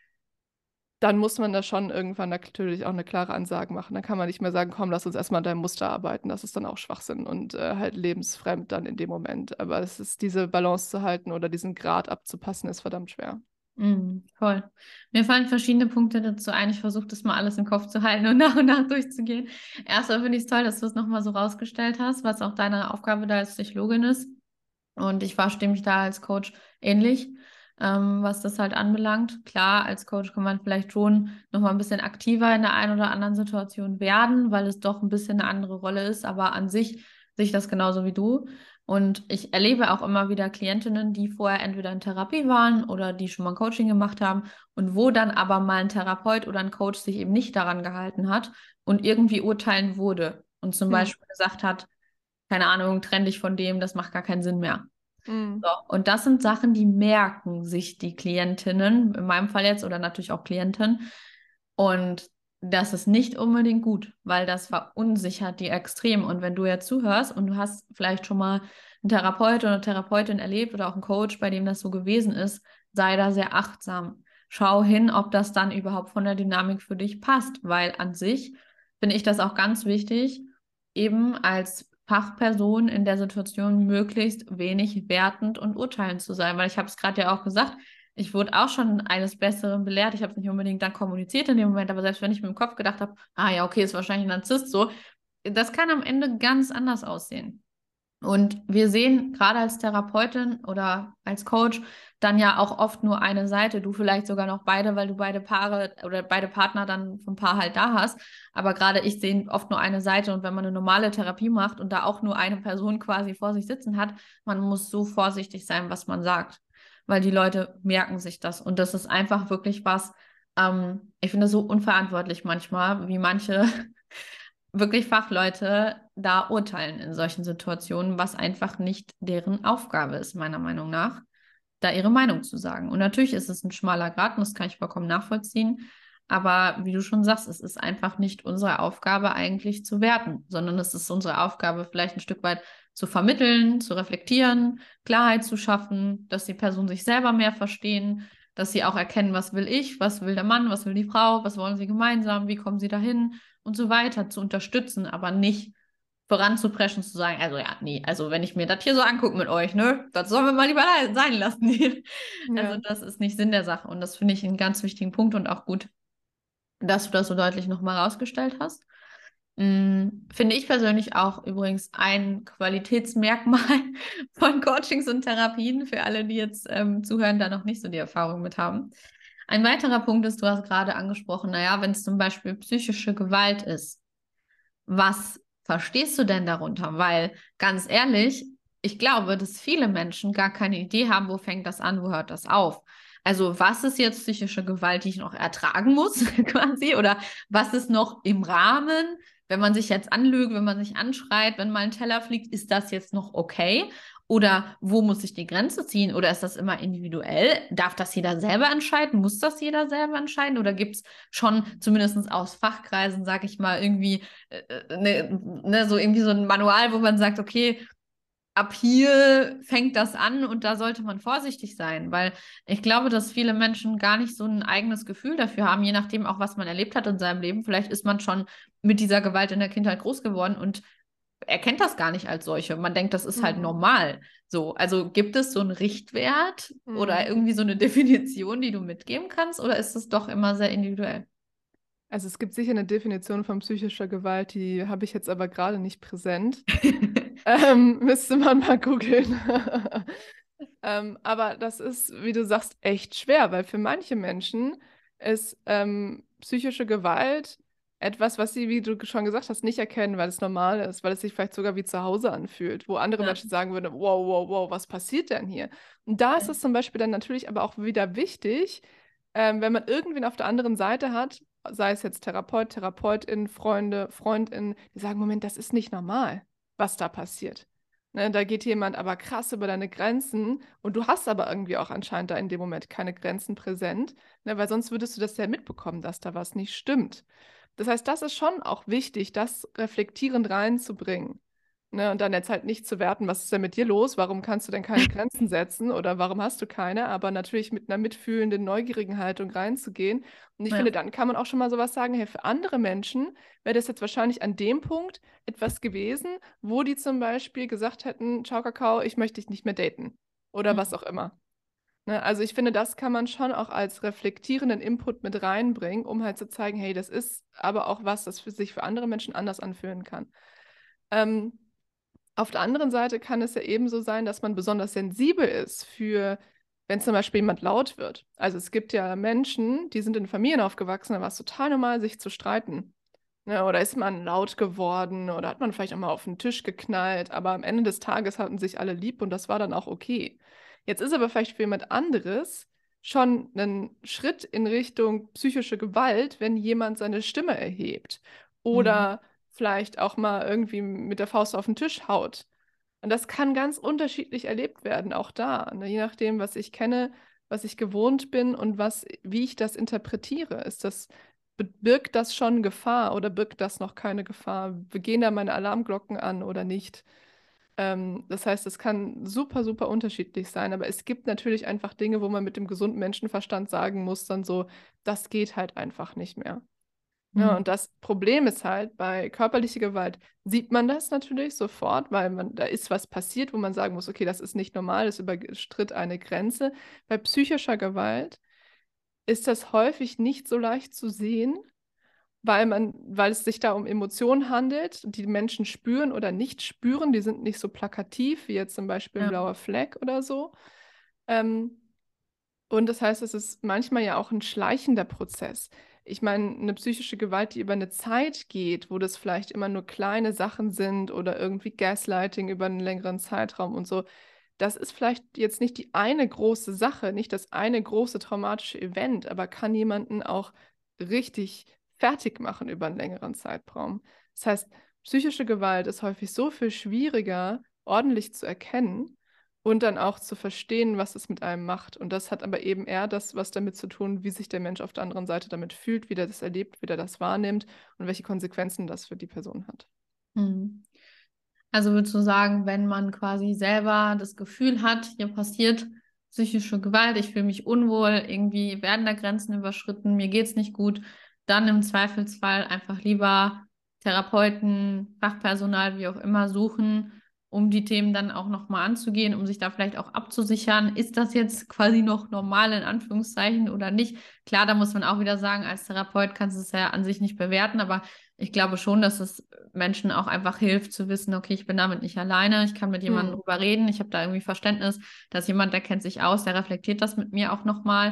dann muss man da schon irgendwann natürlich auch eine klare Ansage machen. Dann kann man nicht mehr sagen, komm, lass uns erstmal an deinem Muster arbeiten. Das ist dann auch Schwachsinn und halt lebensfremd dann in dem Moment. Aber es ist diese Balance zu halten oder diesen Grad abzupassen, ist verdammt schwer. Mhm. Voll. Mir fallen verschiedene Punkte dazu ein. Ich versuche das mal alles im Kopf zu halten und nach durchzugehen. Erstmal finde ich es toll, dass du es nochmal so rausgestellt hast, was auch deine Aufgabe da als Psychologin ist. Und ich verstehe mich da als Coach ähnlich, was das halt anbelangt. Klar, als Coach kann man vielleicht schon nochmal ein bisschen aktiver in der einen oder anderen Situation werden, weil es doch ein bisschen eine andere Rolle ist. Aber an sich sehe ich das genauso wie du. Und ich erlebe auch immer wieder Klientinnen, die vorher entweder in Therapie waren oder die schon mal ein Coaching gemacht haben und wo dann aber mal ein Therapeut oder ein Coach sich eben nicht daran gehalten hat und irgendwie urteilen wurde und zum Hm. Beispiel gesagt hat, keine Ahnung, trenn dich von dem, das macht gar keinen Sinn mehr. Hm. So, und das sind Sachen, die merken sich die Klientinnen, in meinem Fall jetzt oder natürlich auch Klienten. Und das ist nicht unbedingt gut, weil das verunsichert die extrem. Und wenn du jetzt zuhörst und du hast vielleicht schon mal einen Therapeut oder eine Therapeutin erlebt oder auch einen Coach, bei dem das so gewesen ist, sei da sehr achtsam. Schau hin, ob das dann überhaupt von der Dynamik für dich passt, weil an sich finde ich das auch ganz wichtig, eben als Fachperson in der Situation möglichst wenig wertend und urteilend zu sein. Weil ich habe es gerade ja auch gesagt, ich wurde auch schon eines Besseren belehrt. Ich habe es nicht unbedingt dann kommuniziert in dem Moment, aber selbst wenn ich mir im Kopf gedacht habe, ah ja, okay, ist wahrscheinlich ein Narzisst so, das kann am Ende ganz anders aussehen. Und wir sehen gerade als Therapeutin oder als Coach dann ja auch oft nur eine Seite. Du vielleicht sogar noch beide, weil du beide Paare oder beide Partner dann vom Paar halt da hast. Aber gerade ich sehe oft nur eine Seite. Und wenn man eine normale Therapie macht und da auch nur eine Person quasi vor sich sitzen hat, man muss so vorsichtig sein, was man sagt. Weil die Leute merken sich das. Und das ist einfach wirklich was, ich finde so unverantwortlich manchmal, wie manche wirklich Fachleute da urteilen in solchen Situationen, was einfach nicht deren Aufgabe ist, meiner Meinung nach, da ihre Meinung zu sagen. Und natürlich ist es ein schmaler Grat und das kann ich vollkommen nachvollziehen. Aber wie du schon sagst, es ist einfach nicht unsere Aufgabe eigentlich zu werten, sondern es ist unsere Aufgabe vielleicht ein Stück weit zu vermitteln, zu reflektieren, Klarheit zu schaffen, dass die Personen sich selber mehr verstehen, dass sie auch erkennen, was will ich, was will der Mann, was will die Frau, was wollen sie gemeinsam, wie kommen sie dahin und so weiter zu unterstützen, aber nicht voranzupreschen, zu sagen, also ja, nee, also wenn ich mir das hier so angucke mit euch, ne, das sollen wir mal lieber sein lassen. Also Ja. das ist nicht Sinn der Sache und das finde ich einen ganz wichtigen Punkt und auch gut, dass du das so deutlich nochmal rausgestellt hast. Finde ich persönlich auch übrigens ein Qualitätsmerkmal von Coachings und Therapien für alle, die jetzt zuhören, da noch nicht so die Erfahrung mit haben. Ein weiterer Punkt ist, du hast gerade angesprochen, naja, wenn es zum Beispiel psychische Gewalt ist, was verstehst du denn darunter? Weil ganz ehrlich, ich glaube, dass viele Menschen gar keine Idee haben, wo fängt das an, wo hört das auf. Also was ist jetzt psychische Gewalt, die ich noch ertragen muss, quasi? Oder was ist noch im Rahmen, wenn man sich jetzt anlügt, wenn man sich anschreit, wenn mal ein Teller fliegt, ist das jetzt noch okay? Oder wo muss ich die Grenze ziehen? Oder ist das immer individuell? Darf das jeder selber entscheiden? Muss das jeder selber entscheiden? Oder gibt es schon zumindest aus Fachkreisen, sag ich mal, irgendwie so irgendwie so ein Manual, wo man sagt, okay, ab hier fängt das an und da sollte man vorsichtig sein, weil ich glaube, dass viele Menschen gar nicht so ein eigenes Gefühl dafür haben, je nachdem auch, was man erlebt hat in seinem Leben. Vielleicht ist man schon mit dieser Gewalt in der Kindheit groß geworden und erkennt das gar nicht als solche. Man denkt, das ist halt Mhm. normal. So, also gibt es so einen Richtwert oder Mhm. irgendwie so eine Definition, die du mitgeben kannst, oder ist es doch immer sehr individuell? Also es gibt sicher eine Definition von psychischer Gewalt, die habe ich jetzt aber gerade nicht präsent. Müsste man mal googeln. Aber das ist, wie du sagst, echt schwer, weil für manche Menschen ist psychische Gewalt etwas, was sie, wie du schon gesagt hast, nicht erkennen, weil es normal ist, weil es sich vielleicht sogar wie zu Hause anfühlt, wo andere Ja. Menschen sagen würden, wow, wow, wow, was passiert denn hier? Und da ist es zum Beispiel dann natürlich aber auch wieder wichtig, wenn man irgendwen auf der anderen Seite hat, sei es jetzt Therapeut, Therapeutin, Freunde, Freundin, die sagen, Moment, das ist nicht normal, was da passiert. Ne, da geht jemand aber krass über deine Grenzen und du hast aber irgendwie auch anscheinend da in dem Moment keine Grenzen präsent, ne, weil sonst würdest du das ja mitbekommen, dass da was nicht stimmt. Das heißt, das ist schon auch wichtig, das reflektierend reinzubringen. Ne, und dann jetzt halt nicht zu werten, was ist denn mit dir los? Warum kannst du denn keine Grenzen setzen oder warum hast du keine? Aber natürlich mit einer mitfühlenden, neugierigen Haltung reinzugehen. Und ich finde, Ja. dann kann man auch schon mal sowas sagen, hey, für andere Menschen wäre das jetzt wahrscheinlich an dem Punkt etwas gewesen, wo die zum Beispiel gesagt hätten, ciao Kakao, ich möchte dich nicht mehr daten oder was auch immer. Ne? Also ich finde, das kann man schon auch als reflektierenden Input mit reinbringen, um halt zu zeigen, hey, das ist aber auch was, das sich für andere Menschen anders anfühlen kann. Ähm, auf der anderen Seite kann es ja ebenso sein, dass man besonders sensibel ist für, wenn zum Beispiel jemand laut wird. Also es gibt ja Menschen, die sind in Familien aufgewachsen, da war es total normal, sich zu streiten. Ne, oder ist man laut geworden oder hat man vielleicht auch mal auf den Tisch geknallt, aber am Ende des Tages hatten sich alle lieb und das war dann auch okay. Jetzt ist aber vielleicht für jemand anderes schon ein Schritt in Richtung psychische Gewalt, wenn jemand seine Stimme erhebt Mhm. oder vielleicht auch mal irgendwie mit der Faust auf den Tisch haut. Und das kann ganz unterschiedlich erlebt werden, auch da, ne? Je nachdem, was ich kenne, was ich gewohnt bin und wie ich das interpretiere. Birgt das schon Gefahr oder birgt das noch keine Gefahr? Gehen da meine Alarmglocken an oder nicht? Das heißt, es kann super, super unterschiedlich sein, aber es gibt natürlich einfach Dinge, wo man mit dem gesunden Menschenverstand sagen muss, dann so, das geht halt einfach nicht mehr. Ja, und Mhm. das Problem ist halt, bei körperlicher Gewalt sieht man das natürlich sofort, weil da ist was passiert, wo man sagen muss, okay, das ist nicht normal, das überschritt eine Grenze. Bei psychischer Gewalt ist das häufig nicht so leicht zu sehen, weil es sich da um Emotionen handelt, die Menschen spüren oder nicht spüren. Die sind nicht so plakativ wie jetzt zum Beispiel ein Ja. blauer Fleck oder so. Ähm, und das heißt, es ist manchmal ja auch ein schleichender Prozess. Ich meine, eine psychische Gewalt, die über eine Zeit geht, wo das vielleicht immer nur kleine Sachen sind oder irgendwie Gaslighting über einen längeren Zeitraum und so, das ist vielleicht jetzt nicht die eine große Sache, nicht das eine große traumatische Event, aber kann jemanden auch richtig fertig machen über einen längeren Zeitraum. Das heißt, psychische Gewalt ist häufig so viel schwieriger, ordentlich zu erkennen und dann auch zu verstehen, was es mit einem macht. Und das hat aber eben eher das, was damit zu tun, wie sich der Mensch auf der anderen Seite damit fühlt, wie der das erlebt, wie der das wahrnimmt und welche Konsequenzen das für die Person hat. Mhm. Also würdest du sagen, wenn man quasi selber das Gefühl hat, hier passiert psychische Gewalt, ich fühle mich unwohl, irgendwie werden da Grenzen überschritten, mir geht's nicht gut, dann im Zweifelsfall einfach lieber Therapeuten, Fachpersonal, wie auch immer, suchen, um die Themen dann auch nochmal anzugehen, um sich da vielleicht auch abzusichern. Ist das jetzt quasi noch normal in Anführungszeichen oder nicht? Klar, da muss man auch wieder sagen, als Therapeut kannst du es ja an sich nicht bewerten, aber ich glaube schon, dass es Menschen auch einfach hilft zu wissen, okay, ich bin damit nicht alleine, ich kann mit jemandem Hm. drüber reden, ich habe da irgendwie Verständnis, dass jemand, der kennt sich aus, der reflektiert das mit mir auch nochmal.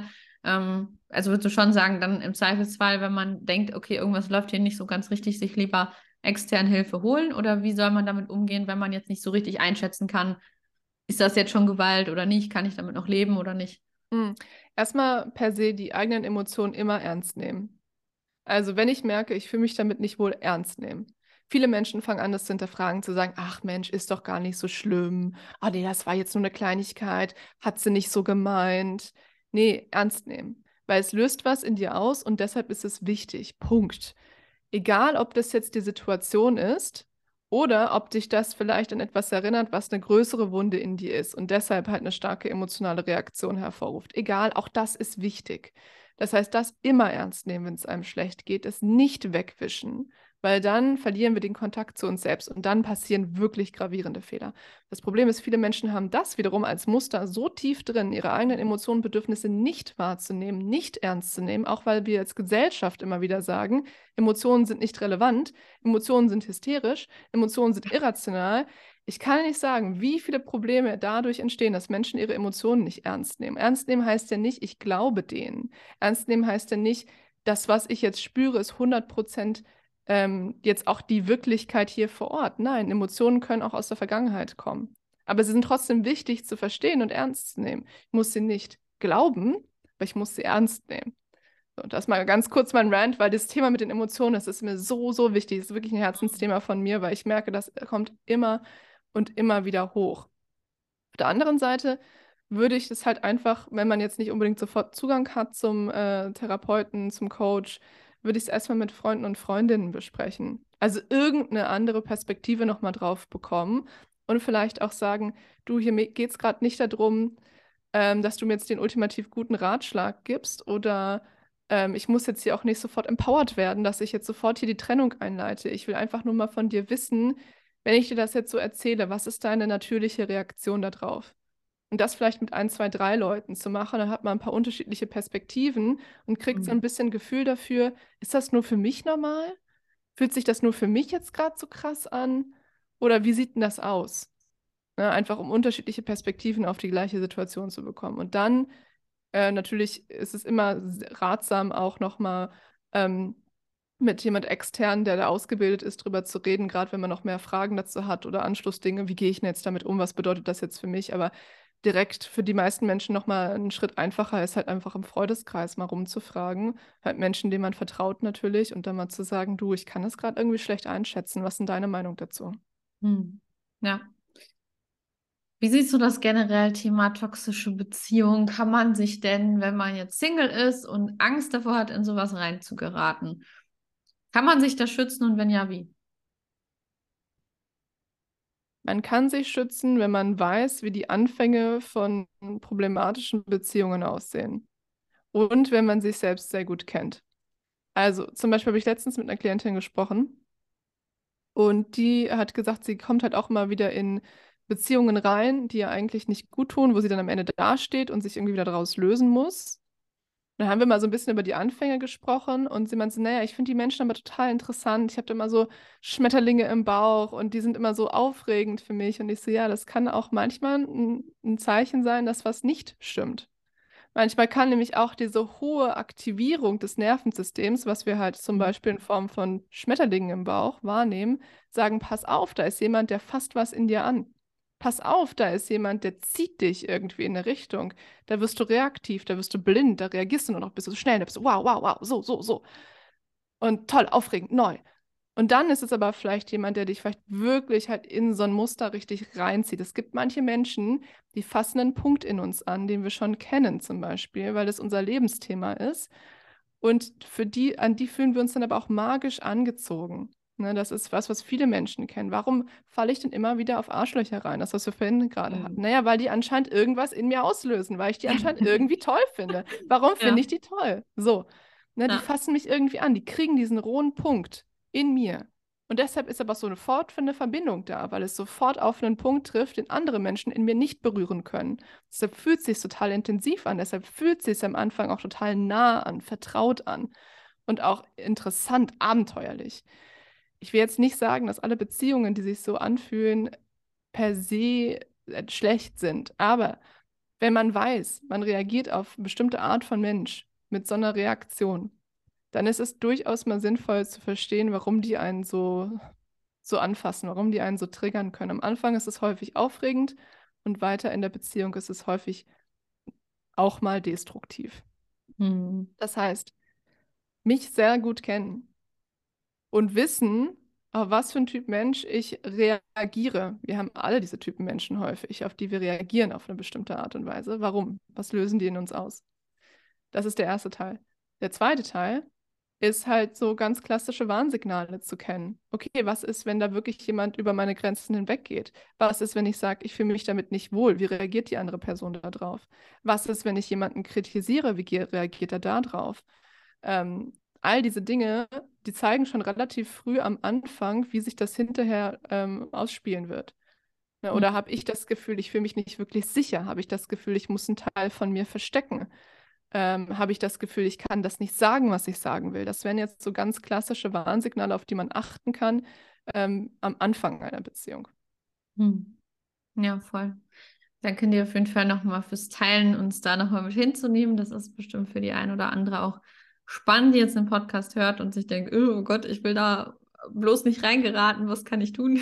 Also würdest du schon sagen, dann im Zweifelsfall, wenn man denkt, okay, irgendwas läuft hier nicht so ganz richtig, sich lieber extern Hilfe holen? Oder wie soll man damit umgehen, wenn man jetzt nicht so richtig einschätzen kann, ist das jetzt schon Gewalt oder nicht? Kann ich damit noch leben oder nicht? Hm. Erstmal per se die eigenen Emotionen immer ernst nehmen. Also wenn ich merke, ich fühle mich damit nicht wohl, ernst nehmen. Viele Menschen fangen an, das zu hinterfragen, zu sagen, ach Mensch, ist doch gar nicht so schlimm. Ah nee, das war jetzt nur eine Kleinigkeit, hat sie nicht so gemeint. Nee, ernst nehmen. Weil es löst was in dir aus und deshalb ist es wichtig. Punkt. Egal, ob das jetzt die Situation ist oder ob dich das vielleicht an etwas erinnert, was eine größere Wunde in dir ist und deshalb halt eine starke emotionale Reaktion hervorruft. Egal, auch das ist wichtig. Das heißt, das immer ernst nehmen, wenn es einem schlecht geht, es nicht wegwischen, weil dann verlieren wir den Kontakt zu uns selbst und dann passieren wirklich gravierende Fehler. Das Problem ist, viele Menschen haben das wiederum als Muster so tief drin, ihre eigenen Emotionen und Bedürfnisse nicht wahrzunehmen, nicht ernst zu nehmen, auch weil wir als Gesellschaft immer wieder sagen, Emotionen sind nicht relevant, Emotionen sind hysterisch, Emotionen sind irrational. Ich kann nicht sagen, wie viele Probleme dadurch entstehen, dass Menschen ihre Emotionen nicht ernst nehmen. Ernst nehmen heißt ja nicht, ich glaube denen. Ernst nehmen heißt ja nicht, das, was ich jetzt spüre, ist 100% jetzt auch die Wirklichkeit hier vor Ort. Nein, Emotionen können auch aus der Vergangenheit kommen. Aber sie sind trotzdem wichtig zu verstehen und ernst zu nehmen. Ich muss sie nicht glauben, aber ich muss sie ernst nehmen. So, das mal ganz kurz mein Rant, weil das Thema mit den Emotionen, das ist mir so, so wichtig. Das ist wirklich ein Herzensthema von mir, weil ich merke, das kommt immer und immer wieder hoch. Auf der anderen Seite würde ich das halt einfach, wenn man jetzt nicht unbedingt sofort Zugang hat zum Therapeuten, zum Coach, würde ich es erstmal mit Freunden und Freundinnen besprechen. Also irgendeine andere Perspektive nochmal drauf bekommen und vielleicht auch sagen, du, hier geht es gerade nicht darum, dass du mir jetzt den ultimativ guten Ratschlag gibst oder ich muss jetzt hier auch nicht sofort empowered werden, dass ich jetzt sofort hier die Trennung einleite. Ich will einfach nur mal von dir wissen, wenn ich dir das jetzt so erzähle, was ist deine natürliche Reaktion darauf? Und das vielleicht mit ein, zwei, drei Leuten zu machen, dann hat man ein paar unterschiedliche Perspektiven und kriegt so ein Mhm. bisschen Gefühl dafür, ist das nur für mich normal? Fühlt sich das nur für mich jetzt gerade so krass an? Oder wie sieht denn das aus? Ne, einfach um unterschiedliche Perspektiven auf die gleiche Situation zu bekommen. Und dann natürlich ist es immer ratsam, auch nochmal mit jemand extern, der da ausgebildet ist, drüber zu reden, gerade wenn man noch mehr Fragen dazu hat oder Anschlussdinge. Wie gehe ich denn jetzt damit um? Was bedeutet das jetzt für mich? Aber direkt für die meisten Menschen nochmal einen Schritt einfacher ist halt einfach im Freundeskreis mal rumzufragen. Halt Menschen, denen man vertraut natürlich und dann mal zu sagen, du, ich kann das gerade irgendwie schlecht einschätzen. Was ist denn deine Meinung dazu? Hm. Ja. Wie siehst du das generell Thema toxische Beziehung? Kann man sich denn, wenn man jetzt Single ist und Angst davor hat, in sowas reinzugeraten, kann man sich da schützen und wenn ja, wie? Man kann sich schützen, wenn man weiß, wie die Anfänge von problematischen Beziehungen aussehen. Und wenn man sich selbst sehr gut kennt. Also zum Beispiel habe ich letztens mit einer Klientin gesprochen und die hat gesagt, sie kommt halt auch immer wieder in Beziehungen rein, die ihr eigentlich nicht gut tun, wo sie dann am Ende dasteht und sich irgendwie wieder daraus lösen muss. Dann haben wir mal so ein bisschen über die Anfänge gesprochen und sie meinte, so, naja, ich finde die Menschen aber total interessant. Ich habe da immer so Schmetterlinge im Bauch und die sind immer so aufregend für mich. Und ich so, ja, das kann auch manchmal ein Zeichen sein, dass was nicht stimmt. Manchmal kann nämlich auch diese hohe Aktivierung des Nervensystems, was wir halt zum Beispiel in Form von Schmetterlingen im Bauch wahrnehmen, sagen, pass auf, da ist jemand, der fasst was in dir an. Pass auf, da ist jemand, der zieht dich irgendwie in eine Richtung. Da wirst du reaktiv, da wirst du blind, da reagierst du nur noch, bist du so schnell, da bist du wow, wow, wow, so, so, so. Und toll, aufregend, neu. Und dann ist es aber vielleicht jemand, der dich vielleicht wirklich halt in so ein Muster richtig reinzieht. Es gibt manche Menschen, die fassen einen Punkt in uns an, den wir schon kennen zum Beispiel, weil das unser Lebensthema ist. Und für die, an die fühlen wir uns dann aber auch magisch angezogen. Ne, das ist was, was viele Menschen kennen. Warum falle ich denn immer wieder auf Arschlöcher rein? Das, was wir vorhin gerade hatten. Mhm. Naja, weil die anscheinend irgendwas in mir auslösen, weil ich die anscheinend irgendwie toll finde. Warum finde Ja, ich die toll? So, ne, die ja. fassen mich irgendwie an, die kriegen diesen rohen Punkt in mir. Und deshalb ist aber so sofort eine Verbindung da, weil es sofort auf einen Punkt trifft, den andere Menschen in mir nicht berühren können. Deshalb fühlt es sich total intensiv an, deshalb fühlt es sich am Anfang auch total nah an, vertraut an und auch interessant, abenteuerlich. ich will jetzt nicht sagen, dass alle Beziehungen, die sich so anfühlen, per se schlecht sind. Aber wenn man weiß, man reagiert auf eine bestimmte Art von Mensch mit so einer Reaktion, dann ist es durchaus mal sinnvoll zu verstehen, warum die einen so anfassen, warum die einen so triggern können. Am Anfang ist es häufig aufregend und weiter in der Beziehung ist es häufig auch mal destruktiv. Hm. Das heißt, mich sehr gut kennen und wissen, auf was für ein Typ Mensch ich reagiere. Wir haben alle diese Typen Menschen häufig, auf die wir reagieren auf eine bestimmte Art und Weise. Warum? Was lösen die in uns aus? Das ist der erste Teil. Der zweite Teil ist halt so ganz klassische Warnsignale zu kennen. Okay, was ist, wenn da wirklich jemand über meine Grenzen hinweggeht? Was ist, wenn ich sage, ich fühle mich damit nicht wohl? Wie reagiert die andere Person darauf? Was ist, wenn ich jemanden kritisiere? Wie reagiert er da drauf? All diese Dinge, die zeigen schon relativ früh am Anfang, wie sich das hinterher ausspielen wird. Ne, Hm. oder habe ich das Gefühl, ich fühle mich nicht wirklich sicher? Habe ich das Gefühl, ich muss einen Teil von mir verstecken? Habe ich das Gefühl, ich kann das nicht sagen, was ich sagen will? Das wären jetzt so ganz klassische Warnsignale, auf die man achten kann am Anfang einer Beziehung. Hm. Ja, voll. Danke dir auf jeden Fall nochmal fürs Teilen, uns da nochmal mit hinzunehmen. Das ist bestimmt für die ein oder andere auch spannend, die jetzt den Podcast hört und sich denkt, oh Gott, ich will da bloß nicht reingeraten, was kann ich tun?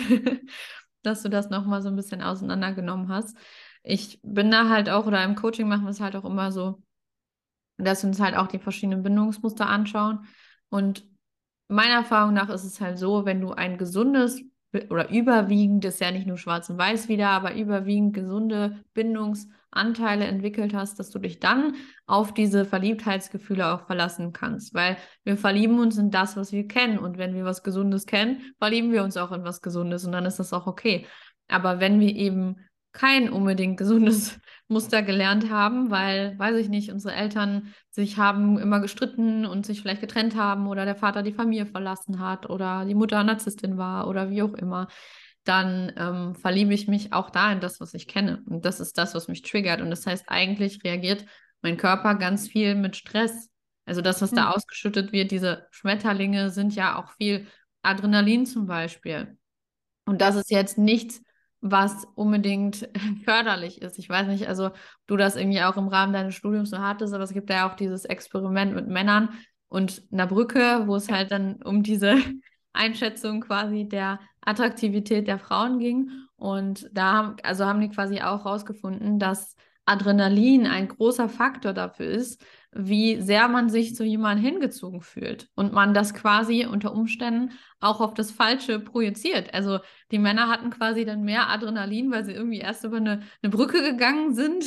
Dass du das nochmal so ein bisschen auseinandergenommen hast. Ich bin da halt auch, oder im Coaching machen wir es halt auch immer so, dass wir uns halt auch die verschiedenen Bindungsmuster anschauen. Und meiner Erfahrung nach ist es halt so, wenn du ein gesundes oder überwiegend, ist ja nicht nur schwarz und weiß wieder, aber überwiegend gesunde Bindungsanteile entwickelt hast, dass du dich dann auf diese Verliebtheitsgefühle auch verlassen kannst. Weil wir verlieben uns in das, was wir kennen. Und wenn wir was Gesundes kennen, verlieben wir uns auch in was Gesundes und dann ist das auch okay. Aber wenn wir eben kein unbedingt gesundes Muster gelernt haben, weil, weiß ich nicht, unsere Eltern sich haben immer gestritten und sich vielleicht getrennt haben oder der Vater die Familie verlassen hat oder die Mutter Narzisstin war oder wie auch immer, dann verliebe ich mich auch da in das, was ich kenne. Und das ist das, was mich triggert. Und das heißt, eigentlich reagiert mein Körper ganz viel mit Stress. Also das, was da Hm. ausgeschüttet wird, diese Schmetterlinge sind ja auch viel Adrenalin zum Beispiel. Und das Ja. ist jetzt nichts, was unbedingt förderlich ist. Ich weiß nicht, also ob du das irgendwie auch im Rahmen deines Studiums so hattest, aber es gibt ja auch dieses Experiment mit Männern und einer Brücke, wo es halt dann um diese Einschätzung quasi der Attraktivität der Frauen ging. Und da haben die quasi auch rausgefunden, dass Adrenalin ein großer Faktor dafür ist, wie sehr man sich zu jemandem hingezogen fühlt und man das quasi unter Umständen auch auf das Falsche projiziert. Also die Männer hatten quasi dann mehr Adrenalin, weil sie irgendwie erst über eine Brücke gegangen sind,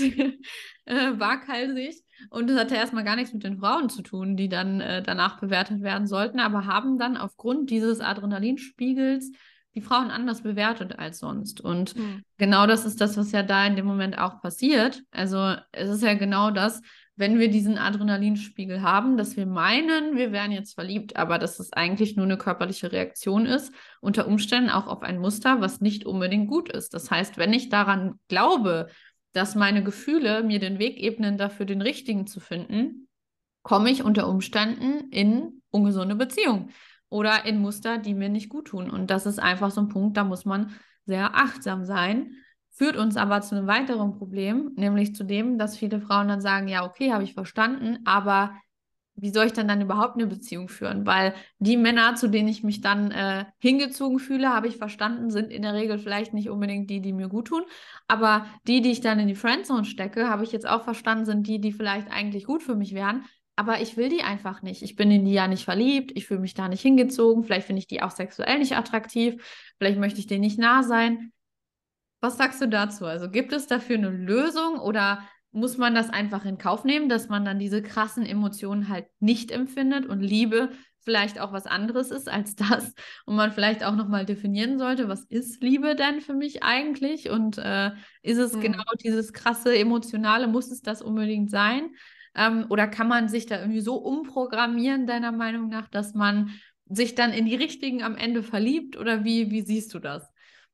waghalsig. Und das hatte erstmal gar nichts mit den Frauen zu tun, die dann danach bewertet werden sollten, aber haben dann aufgrund dieses Adrenalinspiegels die Frauen anders bewertet als sonst. Und Hm. genau das ist das, was ja da in dem Moment auch passiert. Also es ist ja genau das, wenn wir diesen Adrenalinspiegel haben, dass wir meinen, wir wären jetzt verliebt, aber dass es eigentlich nur eine körperliche Reaktion ist, unter Umständen auch auf ein Muster, was nicht unbedingt gut ist. Das heißt, wenn ich daran glaube, dass meine Gefühle mir den Weg ebnen, dafür den richtigen zu finden, komme ich unter Umständen in ungesunde Beziehungen oder in Muster, die mir nicht gut tun. Und das ist einfach so ein Punkt, da muss man sehr achtsam sein. Führt uns aber zu einem weiteren Problem, nämlich zu dem, dass viele Frauen dann sagen, ja, okay, habe ich verstanden, aber wie soll ich denn dann überhaupt eine Beziehung führen? Weil die Männer, zu denen ich mich dann hingezogen fühle, habe ich verstanden, sind in der Regel vielleicht nicht unbedingt die, die mir gut tun, aber die ich dann in die Friendzone stecke, habe ich jetzt auch verstanden, sind die, die vielleicht eigentlich gut für mich wären. Aber ich will die einfach nicht. Ich bin in die ja nicht verliebt. Ich fühle mich da nicht hingezogen. Vielleicht finde ich die auch sexuell nicht attraktiv. Vielleicht möchte ich denen nicht nah sein. Was sagst du dazu? Also gibt es dafür eine Lösung oder muss man das einfach in Kauf nehmen, dass man dann diese krassen Emotionen halt nicht empfindet und Liebe vielleicht auch was anderes ist als das und man vielleicht auch nochmal definieren sollte, was ist Liebe denn für mich eigentlich und ist es genau Hm. dieses krasse Emotionale, muss es das unbedingt sein? Oder kann man sich da irgendwie so umprogrammieren, deiner Meinung nach, dass man sich dann in die richtigen am Ende verliebt oder wie siehst du das?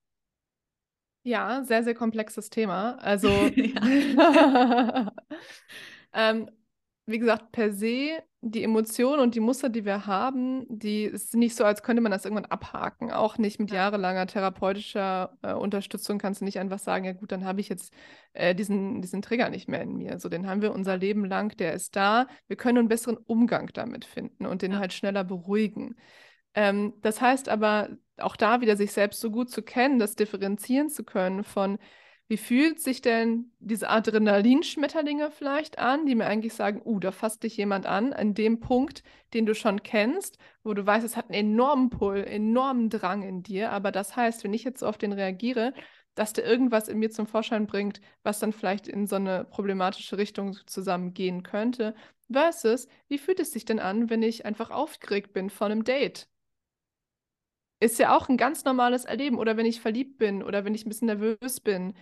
Ja, sehr, sehr komplexes Thema. Also Ja. ähm, wie gesagt, per se, die Emotionen und die Muster, die wir haben, die ist nicht so, als könnte man das irgendwann abhaken. Auch nicht mit Ja. jahrelanger therapeutischer Unterstützung kannst du nicht einfach sagen, ja gut, dann habe ich jetzt diesen Trigger nicht mehr in mir. So, den haben wir unser Leben lang, der ist da. Wir können einen besseren Umgang damit finden und den Ja. halt schneller beruhigen. Das heißt aber auch da wieder sich selbst so gut zu kennen, das differenzieren zu können von, wie fühlt sich denn diese Adrenalinschmetterlinge vielleicht an, die mir eigentlich sagen, da fasst dich jemand an dem Punkt, den du schon kennst, wo du weißt, es hat einen enormen Pull, enormen Drang in dir, aber das heißt, wenn ich jetzt so auf den reagiere, dass der irgendwas in mir zum Vorschein bringt, was dann vielleicht in so eine problematische Richtung zusammengehen könnte, versus, wie fühlt es sich denn an, wenn ich einfach aufgeregt bin vor einem Date? Ist ja auch ein ganz normales Erleben. Oder wenn ich verliebt bin oder wenn ich ein bisschen nervös bin.